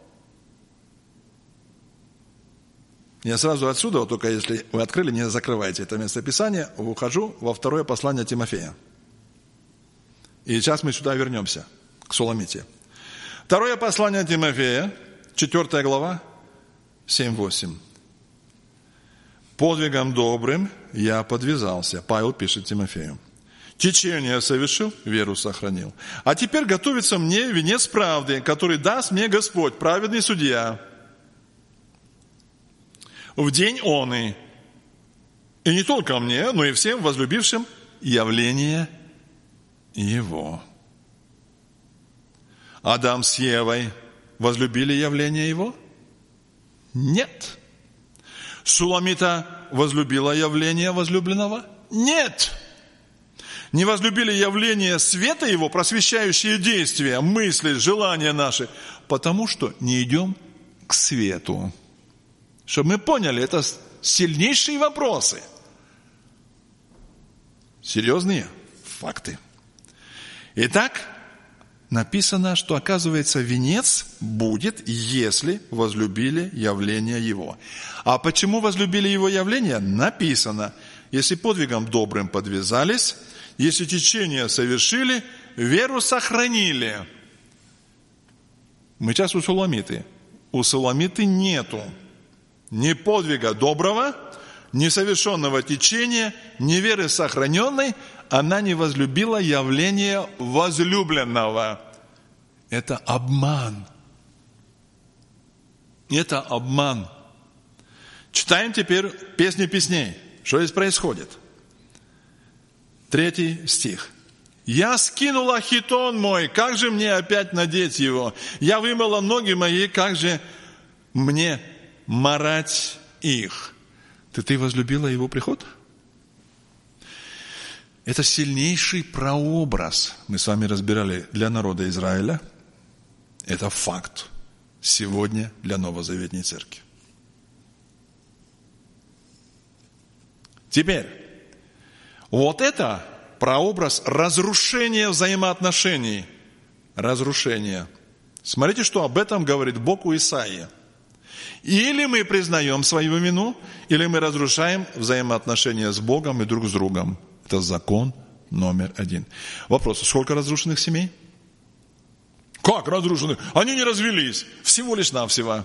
A: Я сразу отсюда, вот только если вы открыли, не закрывайте это местописание, ухожу во второе послание Тимофея. И сейчас мы сюда вернемся, к Суламите. Второе послание Тимофея, четвертая глава, семь-восемь. Подвигом добрым я подвязался. Павел пишет Тимофею. Течение совершил, веру сохранил. А теперь готовится мне венец правды, который даст мне Господь, праведный судья. В день он и, и не только мне, но и всем возлюбившим явление Его. Адам с Евой возлюбили явление Его? Нет. Суламита возлюбила явление возлюбленного? Нет. Не возлюбили явление света Его, просвещающие действия, мысли, желания наши, потому что не идем к свету. Чтобы мы поняли, это сильнейшие вопросы. Серьезные факты. Итак, написано, что, оказывается, венец будет, если возлюбили явление Его. А почему возлюбили Его явление? Написано, если подвигом добрым подвязались, если течение совершили, веру сохранили. Мы сейчас у Суламиты. У Суламиты нету ни подвига доброго, ни совершенного течения, ни веры сохраненной. Она не возлюбила явление возлюбленного. Это обман. Это обман. Читаем теперь песни песней. Что здесь происходит? Третий стих. «Я скинула хитон мой, как же мне опять надеть его? Я вымыла ноги мои, как же мне марать их?» Ты, ты возлюбила его приход? Это сильнейший прообраз. Мы с вами разбирали для народа Израиля. Это факт сегодня для Новозаветней Церкви. Теперь. Вот это прообраз разрушения взаимоотношений разрушения. Смотрите, что об этом говорит Бог у Исаии. Или мы признаем свою вину, или мы разрушаем взаимоотношения с Богом и друг с другом. Это закон номер один. Вопрос, сколько разрушенных семей? Как разрушенных? Они не развелись. Всего лишь навсего.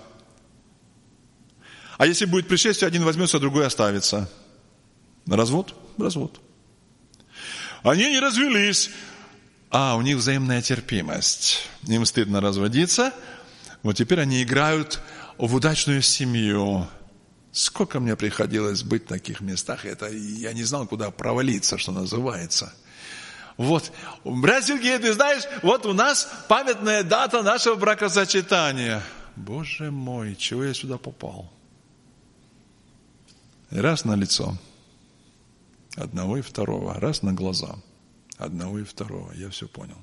A: А если будет пришествие, один возьмется, другой оставится. Развод? Развод. Они не развелись. А, у них взаимная терпимость. Им стыдно разводиться. Вот теперь они играют в удачную семью. Сколько мне приходилось быть в таких местах, это я не знал, куда провалиться, что называется. Вот, брат Сергей, ты знаешь, вот у нас памятная дата нашего бракосочетания. Боже мой, чего я сюда попал? Раз на лицо одного и второго, раз на глаза одного и второго. Я все понял.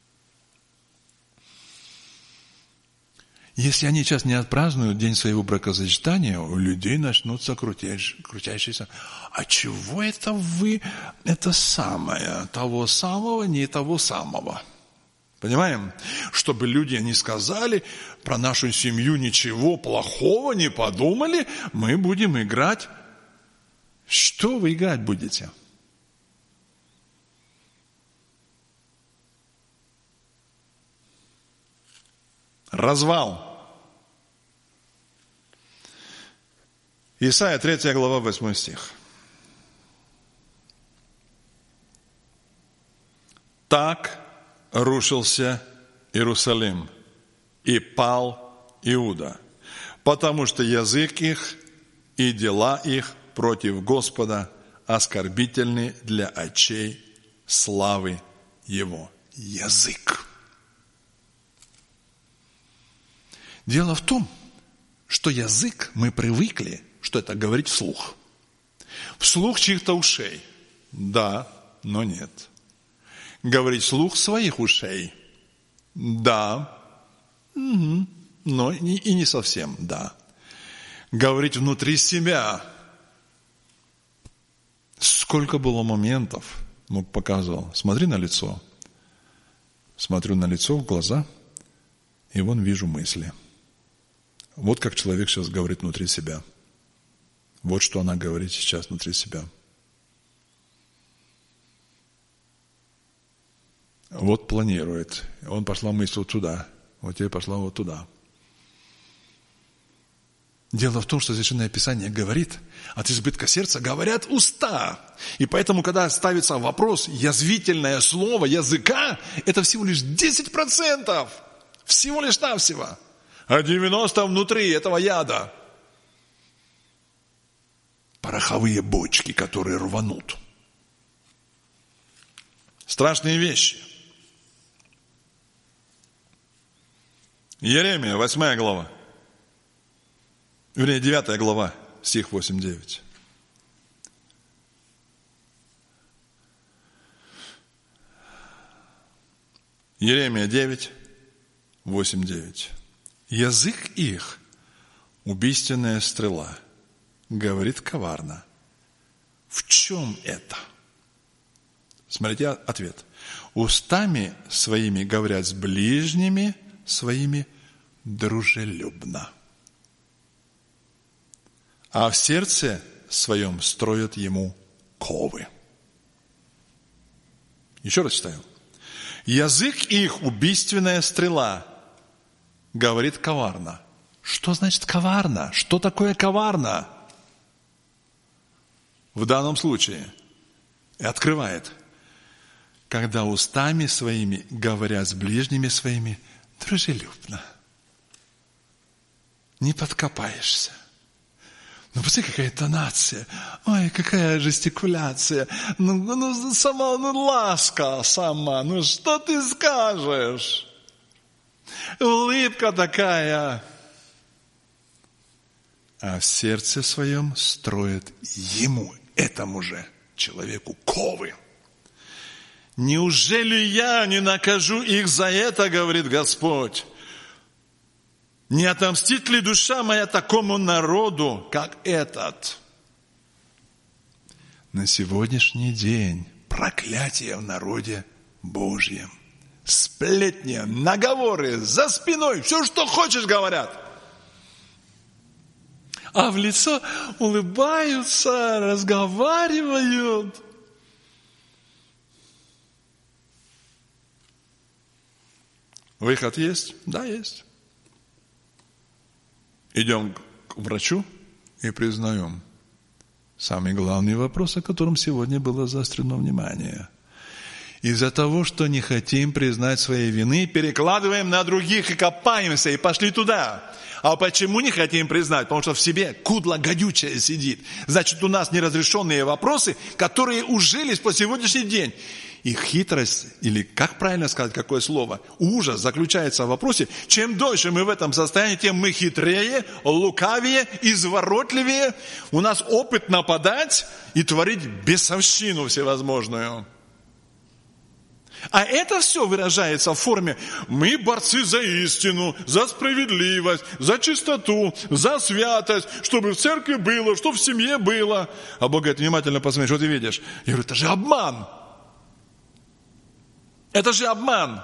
A: Если они сейчас не отпразднуют день своего бракосочетания, у людей начнутся крутящ, крутящиеся. А чего это вы, это самое, того самого, не того самого? Понимаем? Чтобы люди не сказали про нашу семью ничего плохого, не подумали, мы будем играть. Что вы играть будете? Развал. Исайя, третья глава, восьмой стих. Так рушился Иерусалим, и пал Иуда, потому что язык их и дела их против Господа оскорбительны для очей славы Его. Язык. Дело в том, что язык мы привыкли, что это говорить вслух. Вслух чьих-то ушей. Да, но нет. Говорить вслух своих ушей. Да, угу, но и не совсем да. Говорить внутри себя. Сколько было моментов, Бог показывал. Смотри на лицо. Смотрю на лицо, в глаза, и вон вижу мысли. Вот как человек сейчас говорит внутри себя. Вот что она говорит сейчас внутри себя. Вот планирует. Он пошла мысль вот туда. Вот теперь пошла вот туда. Дело в том, что Священное Писание говорит, от избытка сердца говорят уста. И поэтому, когда ставится вопрос, язвительное слово языка, это всего лишь десять процентов. Всего лишь навсего. А девяносто внутри этого яда. Пороховые бочки, которые рванут. Страшные вещи. Иеремия, восьмая глава. Вернее, девятая глава, стих восемь-девять. Иеремия девять, восемь-девять. Язык их – убийственная стрела, говорит коварно. В чем это? Смотрите ответ. Устами своими говорят с ближними своими дружелюбно, а в сердце своем строят ему ковы. Еще раз читаю. Язык их – убийственная стрела, говорит коварно. Что значит коварно? Что такое коварно? В данном случае открывает, когда устами своими говорят с ближними своими дружелюбно. Не подкопаешься. Ну, посмотри, какая тонация. Ой, какая жестикуляция. Ну, ну, сама, ну, ласка сама. Ну, что ты скажешь? Улыбка такая. А в сердце своем строят ему, этому же человеку, ковы. Неужели я не накажу их за это, говорит Господь? Не отомстит ли душа моя такому народу, как этот? На сегодняшний день проклятие в народе Божьем. Сплетни, наговоры, за спиной, все, что хочешь, говорят. А в лицо улыбаются, разговаривают. Выход есть? Да, есть. Идем к врачу и признаем самый главный вопрос, о котором сегодня было заострено внимание. Из-за того, что не хотим признать своей вины, перекладываем на других и копаемся, и пошли туда. А почему не хотим признать? Потому что в себе кудло гадючее сидит. Значит, у нас неразрешенные вопросы, которые ужились по сегодняшний день. Их хитрость, или как правильно сказать, какое слово, ужас заключается в вопросе, чем дольше мы в этом состоянии, тем мы хитрее, лукавее, изворотливее. У нас опыт нападать и творить бесовщину всевозможную. А это все выражается в форме «мы борцы за истину, за справедливость, за чистоту, за святость, чтобы в церкви было, чтобы в семье было». А Бог говорит, внимательно посмотри, что ты видишь. Я говорю, это же обман. Это же обман.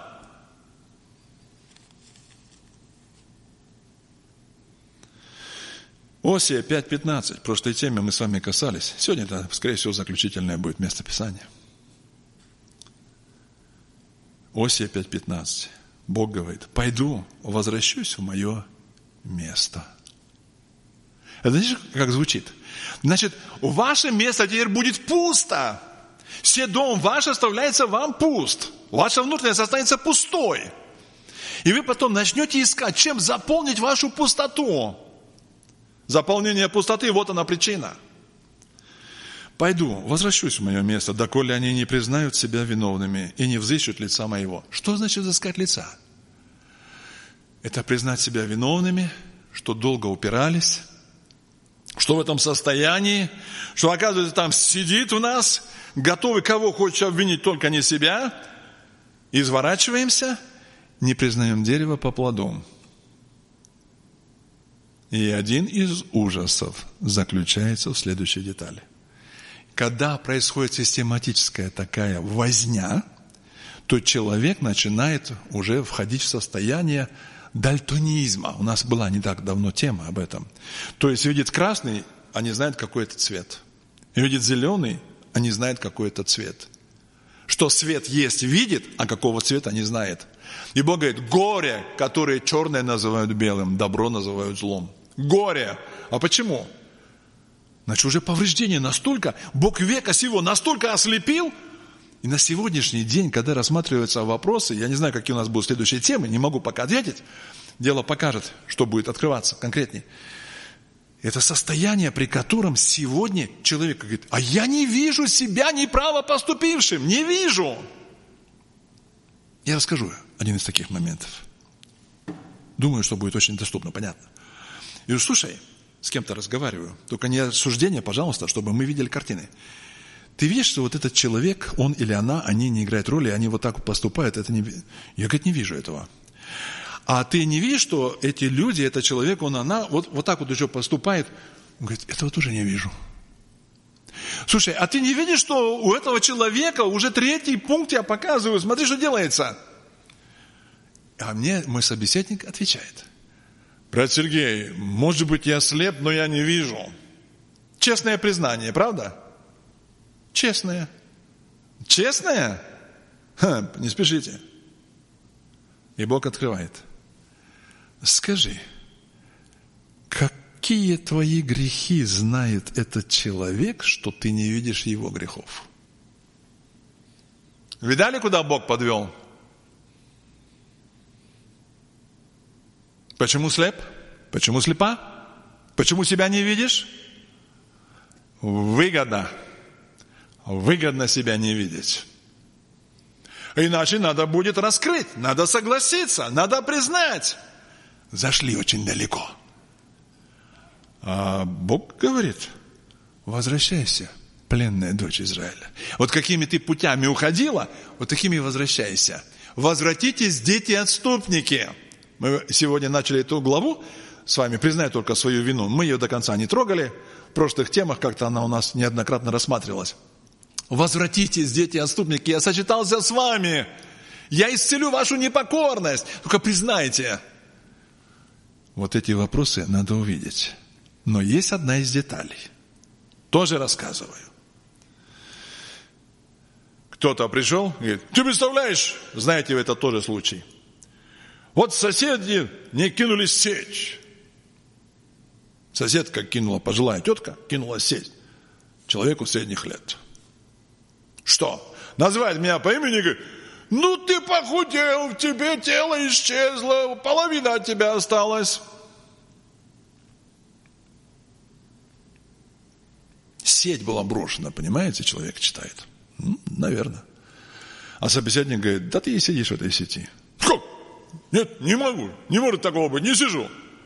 A: Осия пять пятнадцать. В прошлой теме мы с вами касались. Сегодня это, скорее всего, заключительное будет место Писания. Осия пять пятнадцать. Бог говорит, пойду, возвращусь в мое место. Это знаешь, как звучит? Значит, ваше место теперь будет пусто. Все дом ваш оставляется вам пуст. Ваша внутренность останется пустой. И вы потом начнете искать, чем заполнить вашу пустоту. Заполнение пустоты, вот она причина. Пойду, возвращусь в мое место, доколе они не признают себя виновными и не взыщут лица моего. Что значит взыскать лица? Это признать себя виновными, что долго упирались, что в этом состоянии, что, оказывается, там сидит в нас, готовы кого хочешь обвинить, только не себя. Изворачиваемся, не признаем дерево по плодам. И один из ужасов заключается в следующей детали. Когда происходит систематическая такая возня, то человек начинает уже входить в состояние дальтонизма. У нас была не так давно тема об этом. То есть видит красный, а не знает, какой это цвет. Видит зеленый, а не знает, какой это цвет. Что свет есть, видит, а какого цвета не знает. И Бог говорит, горе, которые черное называют белым, добро называют злом. Горе. А почему? Значит, уже повреждение настолько, Бог века сего настолько ослепил, и на сегодняшний день, когда рассматриваются вопросы, я не знаю, какие у нас будут следующие темы, не могу пока ответить, дело покажет, что будет открываться конкретнее. Это состояние, при котором сегодня человек говорит, а я не вижу себя неправо поступившим, не вижу. Я расскажу один из таких моментов. Думаю, что будет очень доступно, понятно. И говорю, слушай, с кем-то разговариваю, только не осуждение, пожалуйста, чтобы мы видели картины. Ты видишь, что вот этот человек, он или она, они не играют роли, они вот так поступают, это не... Я, говорит, не вижу этого. А ты не видишь, что эти люди, этот человек, он, она, вот, вот так вот еще поступает? Он говорит, этого тоже не вижу. Слушай, а ты не видишь, что у этого человека уже третий пункт я показываю, смотри, что делается. А мне мой собеседник отвечает. Брат Сергей, может быть, я слеп, но я не вижу. Честное признание, правда? Честное. Честное? Ха, не спешите. И Бог открывает. Скажи, какие твои грехи знает этот человек, что ты не видишь его грехов? Видали, куда Бог подвел? Почему слеп? Почему слепа? Почему себя не видишь? Выгодно. Выгодно себя не видеть. Иначе надо будет раскрыть, надо согласиться, надо признать. Зашли очень далеко. А Бог говорит, возвращайся, пленная дочь Израиля. Вот какими ты путями уходила, вот такими возвращайся. Возвратитесь, дети-отступники. Мы сегодня начали эту главу с вами, признай только свою вину. Мы ее до конца не трогали. В прошлых темах как-то она у нас неоднократно рассматривалась. Возвратитесь, дети-отступники, я сочетался с вами. Я исцелю вашу непокорность. Только признайте. Вот эти вопросы надо увидеть. Но есть одна из деталей. Тоже рассказываю. Кто-то пришел и говорит, ты представляешь, знаете, это тоже случай. Вот соседи не кинули сеть. Соседка кинула, пожилая тетка, кинула сеть человеку средних лет. Что? Называет меня по имени и говорит, ну ты похудел, в тебе тело исчезло, половина от тебя осталась. Сеть была брошена, понимаете, человек читает. Ну, наверное. А собеседник говорит, да ты и сидишь в этой сети. Как? Нет, не могу, не может такого быть, не сижу.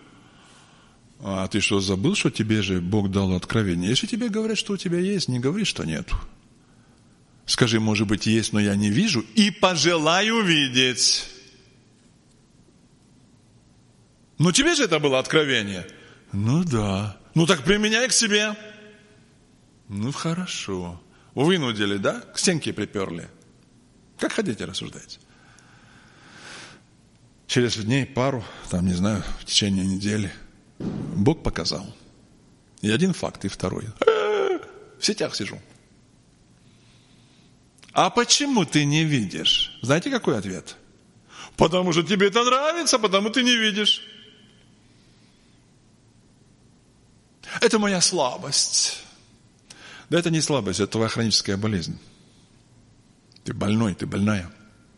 A: А ты что, забыл, что тебе же Бог дал откровение? Если тебе говорят, что у тебя есть, не говори, что нету. Скажи, может быть, есть, но я не вижу, и пожелаю видеть. Ну, тебе же это было откровение. Ну, да. Ну, так применяй к себе. Ну, хорошо. Вынудили, да? К стенке приперли. Как хотите, рассуждайте. Через дней, пару, там, не знаю, в течение недели Бог показал. И один факт, и второй. В сетях сижу. А почему ты не видишь? Знаете, какой ответ? Потому что тебе это нравится, потому ты не видишь. Это моя слабость. Да это не слабость, это твоя хроническая болезнь. Ты больной, ты больная.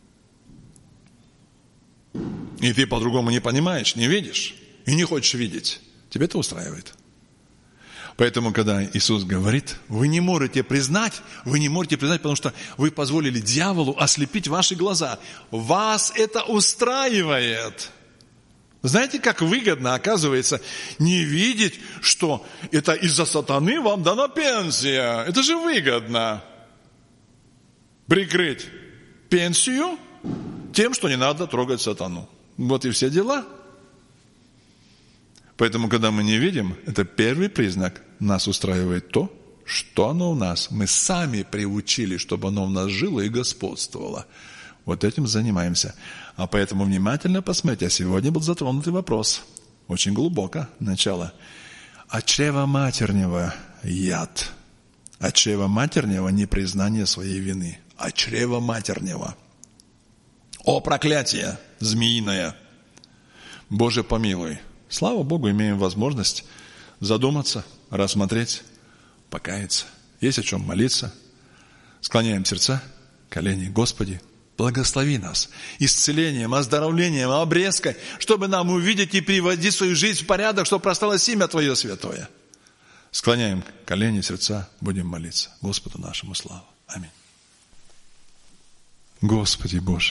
A: И ты по-другому не понимаешь, не видишь, и не хочешь видеть. Тебе это устраивает. Поэтому, когда Иисус говорит, вы не можете признать, вы не можете признать, потому что вы позволили дьяволу ослепить ваши глаза. Вас это устраивает. Знаете, как выгодно, оказывается, не видеть, что это из-за сатаны вам дана пенсия. Это же выгодно. Прикрыть пенсию тем, что не надо трогать сатану. Вот и все дела. Поэтому, когда мы не видим, это первый признак. Нас устраивает то, что оно у нас. Мы сами приучили, чтобы оно в нас жило и господствовало. Вот этим занимаемся. А поэтому внимательно посмотрите. А сегодня был затронутый вопрос. Очень глубоко начало. От чрева матернего яд. От чрева матернего непризнание своей вины. От чрева матернего. О, проклятие змеиное! Боже, помилуй! Слава Богу, имеем возможность задуматься, рассмотреть, покаяться. Есть о чем молиться. Склоняем сердца, колени. Господи, благослови нас исцелением, оздоровлением, обрезкой, чтобы нам увидеть и приводить свою жизнь в порядок, чтобы просталось имя Твое святое. Склоняем колени, сердца, будем молиться. Господу нашему славу. Аминь. Господи Боже,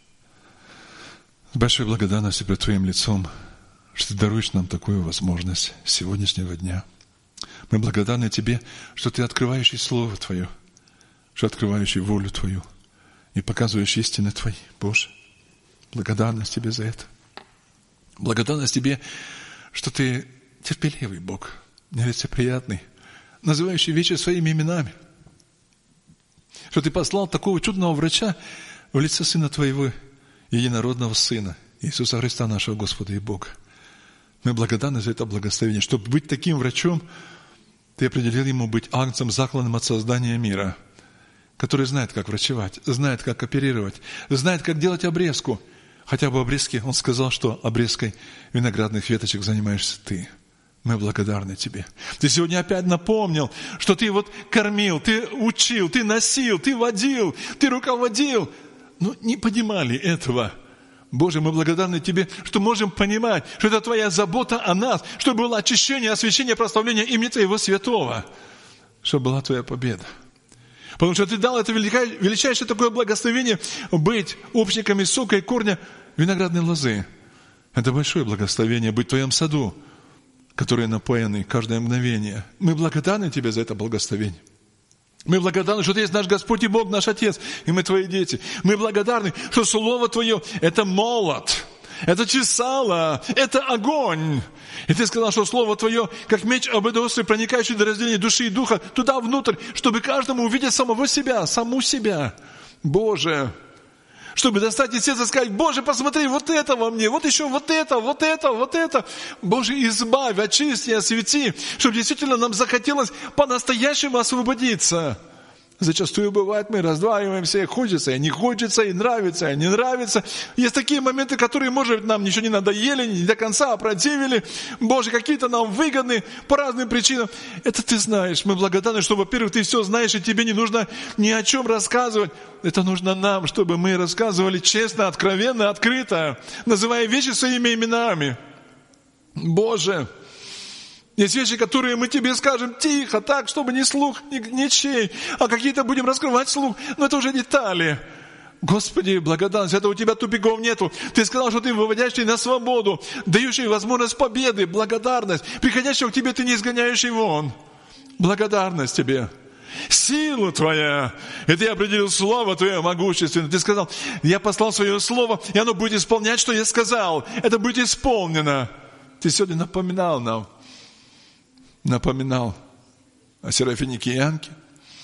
A: с большой благодарностью пред Твоим лицом, что Ты даруешь нам такую возможность с сегодняшнего дня. Мы благодарны Тебе, что Ты открывающий Слово Твое, что открывающий волю Твою и показываешь истины Твои. Боже, благодарность Тебе за это. Благодарность Тебе, что Ты терпеливый Бог, нелицеприятный, называющий вещи своими именами. Что Ты послал такого чудного врача в лице Сына Твоего, единородного Сына, Иисуса Христа, нашего Господа и Бога. Мы благодарны за это благословение. Чтобы быть таким врачом, Ты определил ему быть агнцем, закланным от создания мира, который знает, как врачевать, знает, как оперировать, знает, как делать обрезку. Хотя бы обрезки, он сказал, что обрезкой виноградных веточек занимаешься ты. Мы благодарны Тебе. Ты сегодня опять напомнил, что Ты вот кормил, Ты учил, Ты носил, Ты водил, Ты руководил. Но не понимали этого. Боже, мы благодарны Тебе, что можем понимать, что это Твоя забота о нас, чтобы было очищение, освящение, прославление имени Твоего святого, чтобы была Твоя победа. Потому что Ты дал это величайшее такое благословение быть общниками сока и корня виноградной лозы. Это большое благословение быть в Твоем саду, который напоенный каждое мгновение. Мы благодарны Тебе за это благословение. Мы благодарны, что Ты есть наш Господь и Бог, наш Отец, и мы Твои дети. Мы благодарны, что Слово Твое – это молот, это чесало, это огонь. И Ты сказал, что Слово Твое, как меч обоюдоострый, проникающий до разделения души и духа, туда внутрь, чтобы каждому увидеть самого себя, саму себя. Боже, Чтобы достать из сердца и сказать: Боже, посмотри, вот это во мне, вот еще вот это, вот это, вот это. Боже, избавь, очисти, освети, чтобы действительно нам захотелось по-настоящему освободиться. Зачастую бывает, мы раздваиваемся, и хочется, и не хочется, и нравится, и не нравится. Есть такие моменты, которые, может, нам ничего не надоели, не до конца опротивили. Боже, какие-то нам выгодны по разным причинам. Это ты знаешь. Мы благодарны, что, во-первых, ты все знаешь, и тебе не нужно ни о чем рассказывать. Это нужно нам, чтобы мы рассказывали честно, откровенно, открыто, называя вещи своими именами. Боже, есть вещи, которые мы тебе скажем тихо, так, чтобы ни слух, ни, ничей, а какие-то будем раскрывать слух. Но это уже детали. Господи, благодарность, это у тебя тупиков нету. Ты сказал, что ты выводящий на свободу, дающий возможность победы, благодарность. Приходящего к тебе ты не изгоняющий вон. Благодарность тебе. Сила твоя. Это я определил слово твое могущественно. Ты сказал: я послал свое слово, и оно будет исполнять, что я сказал. Это будет исполнено. Ты сегодня напоминал нам. Напоминал о Серафинике и Ианке.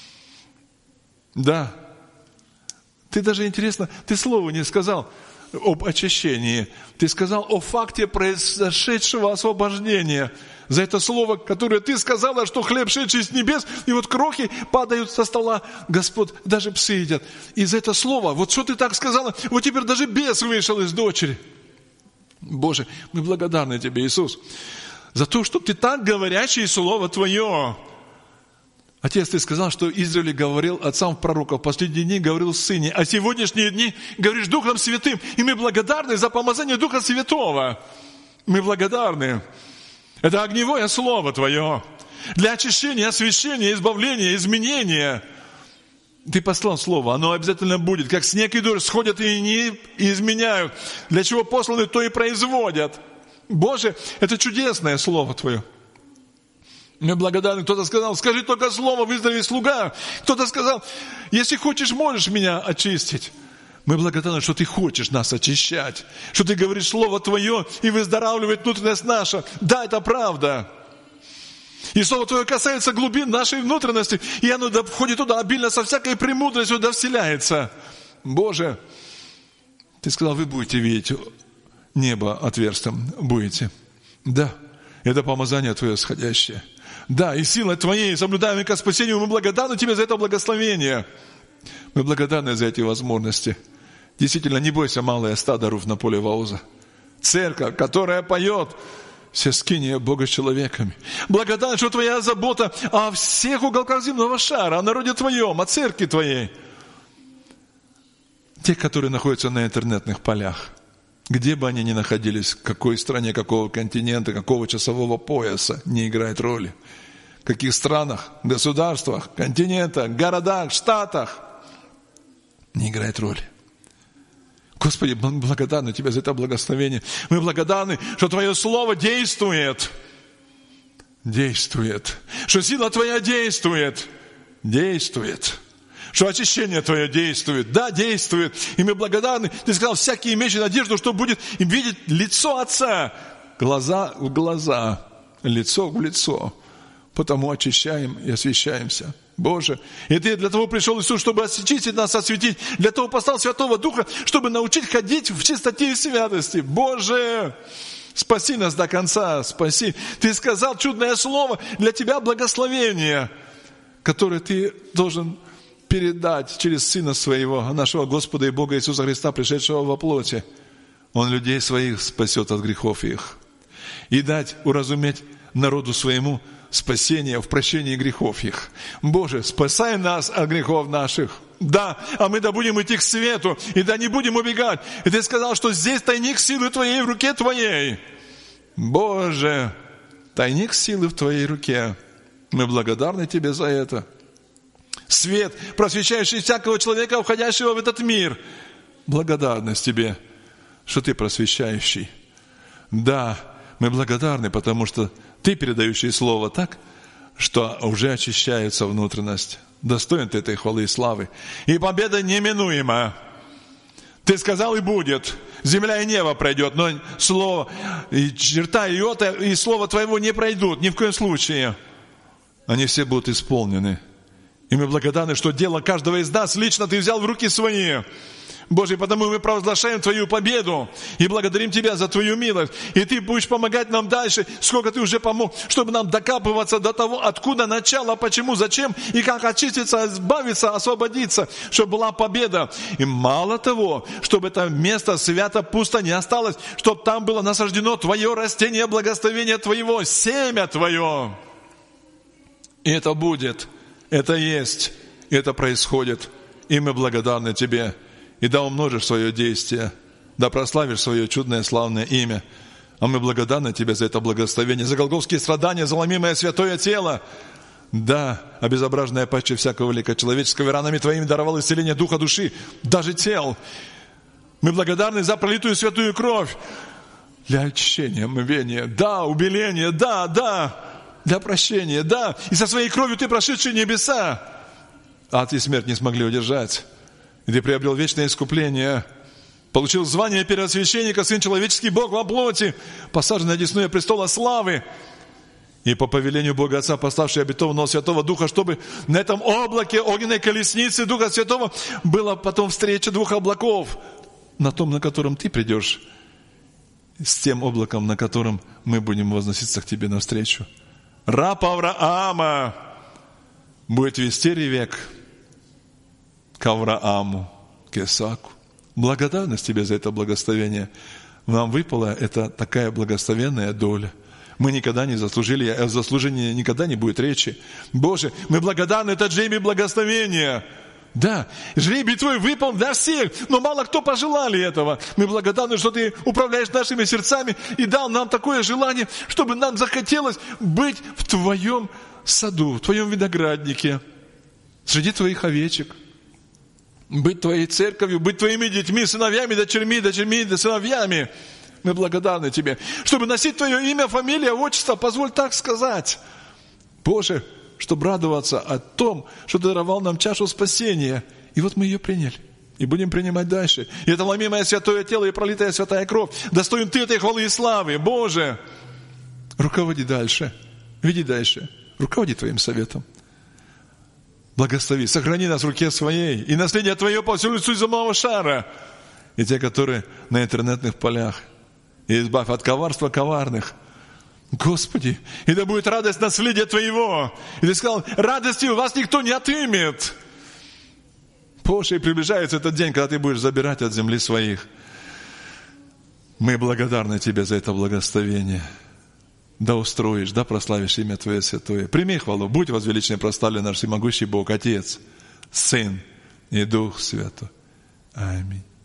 A: Да. Ты даже, интересно, ты слова не сказал об очищении. Ты сказал о факте произошедшего освобождения. За это слово, которое ты сказала, что хлеб, шедший с небес, и вот крохи падают со стола Господь, даже псы едят. И за это слово, вот что ты так сказала, вот теперь даже бес вышел из дочери. Боже, мы благодарны тебе, Иисус, за то, что ты так говорящий слово твое. Отец, ты сказал, что Израиль говорил отцам пророков, в последние дни говорил сыне, а сегодняшние дни говоришь Духом Святым. И мы благодарны за помазание Духа Святого. Мы благодарны. Это огневое слово твое. Для очищения, освящения, избавления, изменения. Ты послал слово, оно обязательно будет. Как снег и дождь сходят и не изменяют. Для чего посланы, то и производят. Боже, это чудесное слово твое. Мы благодарны. Кто-то сказал: скажи только слово, выздорови слуга. Кто-то сказал: если хочешь, можешь меня очистить. Мы благодарны, что ты хочешь нас очищать. Что ты говоришь слово твое и выздоравливает внутренность наша. Да, это правда. И слово твое касается глубин нашей внутренности. И оно входит туда обильно со всякой премудростью, да вселяется. Боже, ты сказал: вы будете видеть небо отверстым. Будете. Да, это помазание твое сходящее. Да, и сила твоей, соблюдаемой ко спасению, мы благодарны тебе за это благословение. Мы благодарны за эти возможности. Действительно, не бойся, малое стадо рув на поле Вауза. Церковь, которая поет все скиния Бога с человеками. Благодарны, что твоя забота о всех уголках земного шара, о народе твоем, о церкви твоей. Те, которые находятся на интернетных полях. Где бы они ни находились, в какой стране, какого континента, какого часового пояса, не играет роли. В каких странах, государствах, континентах, городах, штатах, не играет роли. Господи, мы благодарны Тебе за это благословение. Мы благодарны, что Твое Слово действует. Действует. Что сила Твоя действует. Действует. Что очищение Твое действует. Да, действует. И мы благодарны. Ты сказал: всякий имеющий надежду, что будет им видеть лицо Отца. Глаза в глаза. Лицо в лицо. Потому очищаем и освящаемся. Боже, и Ты для того пришел, Иисус, чтобы очистить нас, осветить. Для того послал Святого Духа, чтобы научить ходить в чистоте и святости. Боже, спаси нас до конца, спаси. Ты сказал чудное слово, для Тебя благословение, которое Ты должен передать через Сына Своего, нашего Господа и Бога Иисуса Христа, пришедшего во плоти. Он людей своих спасет от грехов их. И дать уразуметь народу своему спасение в прощении грехов их. Боже, спасай нас от грехов наших. Да, а мы да будем идти к свету, и да не будем убегать. И Ты сказал, что здесь тайник силы Твоей в руке Твоей. Боже, тайник силы в Твоей руке. Мы благодарны Тебе за это. Свет, просвещающий всякого человека, входящего в этот мир. Благодарность Тебе, что Ты просвещающий. Да, мы благодарны, потому что Ты передающий слово так, что уже очищается внутренность. Достоин Ты этой хвалы и славы. И победа неминуема. Ты сказал, и будет. Земля и небо пройдет, но слово, и черта, и иота, и слово Твоего не пройдут ни в коем случае. Они все будут исполнены. И мы благодарны, что дело каждого из нас лично Ты взял в руки свои. Боже, потому мы провозглашаем Твою победу и благодарим Тебя за Твою милость. И Ты будешь помогать нам дальше, сколько Ты уже помог, чтобы нам докапываться до того, откуда начало, почему, зачем, и как очиститься, избавиться, освободиться, чтобы была победа. И мало того, чтобы это место свято пусто не осталось, чтобы там было насаждено Твое растение, благословение Твоего, семя Твое. И это будет, это есть, это происходит. И мы благодарны Тебе. И да умножишь свое действие, да прославишь свое чудное славное имя. А мы благодарны Тебе за это благословение, за голгофские страдания, за ломимое святое тело. Да, обезображенное паче всякого лика человеческого, ранами Твоими даровал исцеление духа, души, даже тел. Мы благодарны за пролитую святую кровь для очищения, омывения, да, убеления, да, да, для прощения, да. И со своей кровью Ты прошедший небеса, ад и смерть не смогли удержать. И Ты приобрел вечное искупление, получил звание первосвященника, Сын человеческий, Бог во плоти, посаженный на одесную престола славы, и по повелению Бога Отца, пославший обетованного Святого Духа, чтобы на этом облаке огненной колесницы Духа Святого была потом встреча двух облаков, на том, на котором Ты придешь, с тем облаком, на котором мы будем возноситься к Тебе навстречу. Раб Авраама будет вести век к Аврааму, к Исааку. Благодарность Тебе за это благословение. Нам выпала это такая благословенная доля. Мы никогда не заслужили, о заслужении никогда не будет речи. Боже, мы благодарны, это жребий благословения. Да, жребий Твой выпал для всех, но мало кто пожелали этого. Мы благодарны, что Ты управляешь нашими сердцами и дал нам такое желание, чтобы нам захотелось быть в Твоем саду, в Твоем винограднике, среди Твоих овечек. Быть Твоей церковью, быть Твоими детьми, сыновьями, дочерьми, дочерьми, сыновьями. Мы благодарны Тебе. Чтобы носить Твое имя, фамилия, отчество, позволь так сказать. Боже, чтобы радоваться о том, что Ты даровал нам чашу спасения. И вот мы ее приняли. И будем принимать дальше. И это ломимое святое тело и пролитая святая кровь. Достоин Ты этой хвалы и славы. Боже, руководи дальше. Веди дальше. Руководи Твоим советом. Благослови, сохрани нас в руке Своей. И наследие Твое по всему лицу земного шара. И те, которые на интернетных полях. И избавь от коварства коварных. Господи, и да будет радость наследия Твоего. И Ты сказал, радости у вас никто не отымет. Боже, и приближается этот день, когда Ты будешь забирать от земли своих. Мы благодарны Тебе за это благословение. Да устроишь, да прославишь имя Твое святое. Прими хвалу, будь возвеличен и прославлен наш всемогущий Бог, Отец, Сын и Дух Святой. Аминь.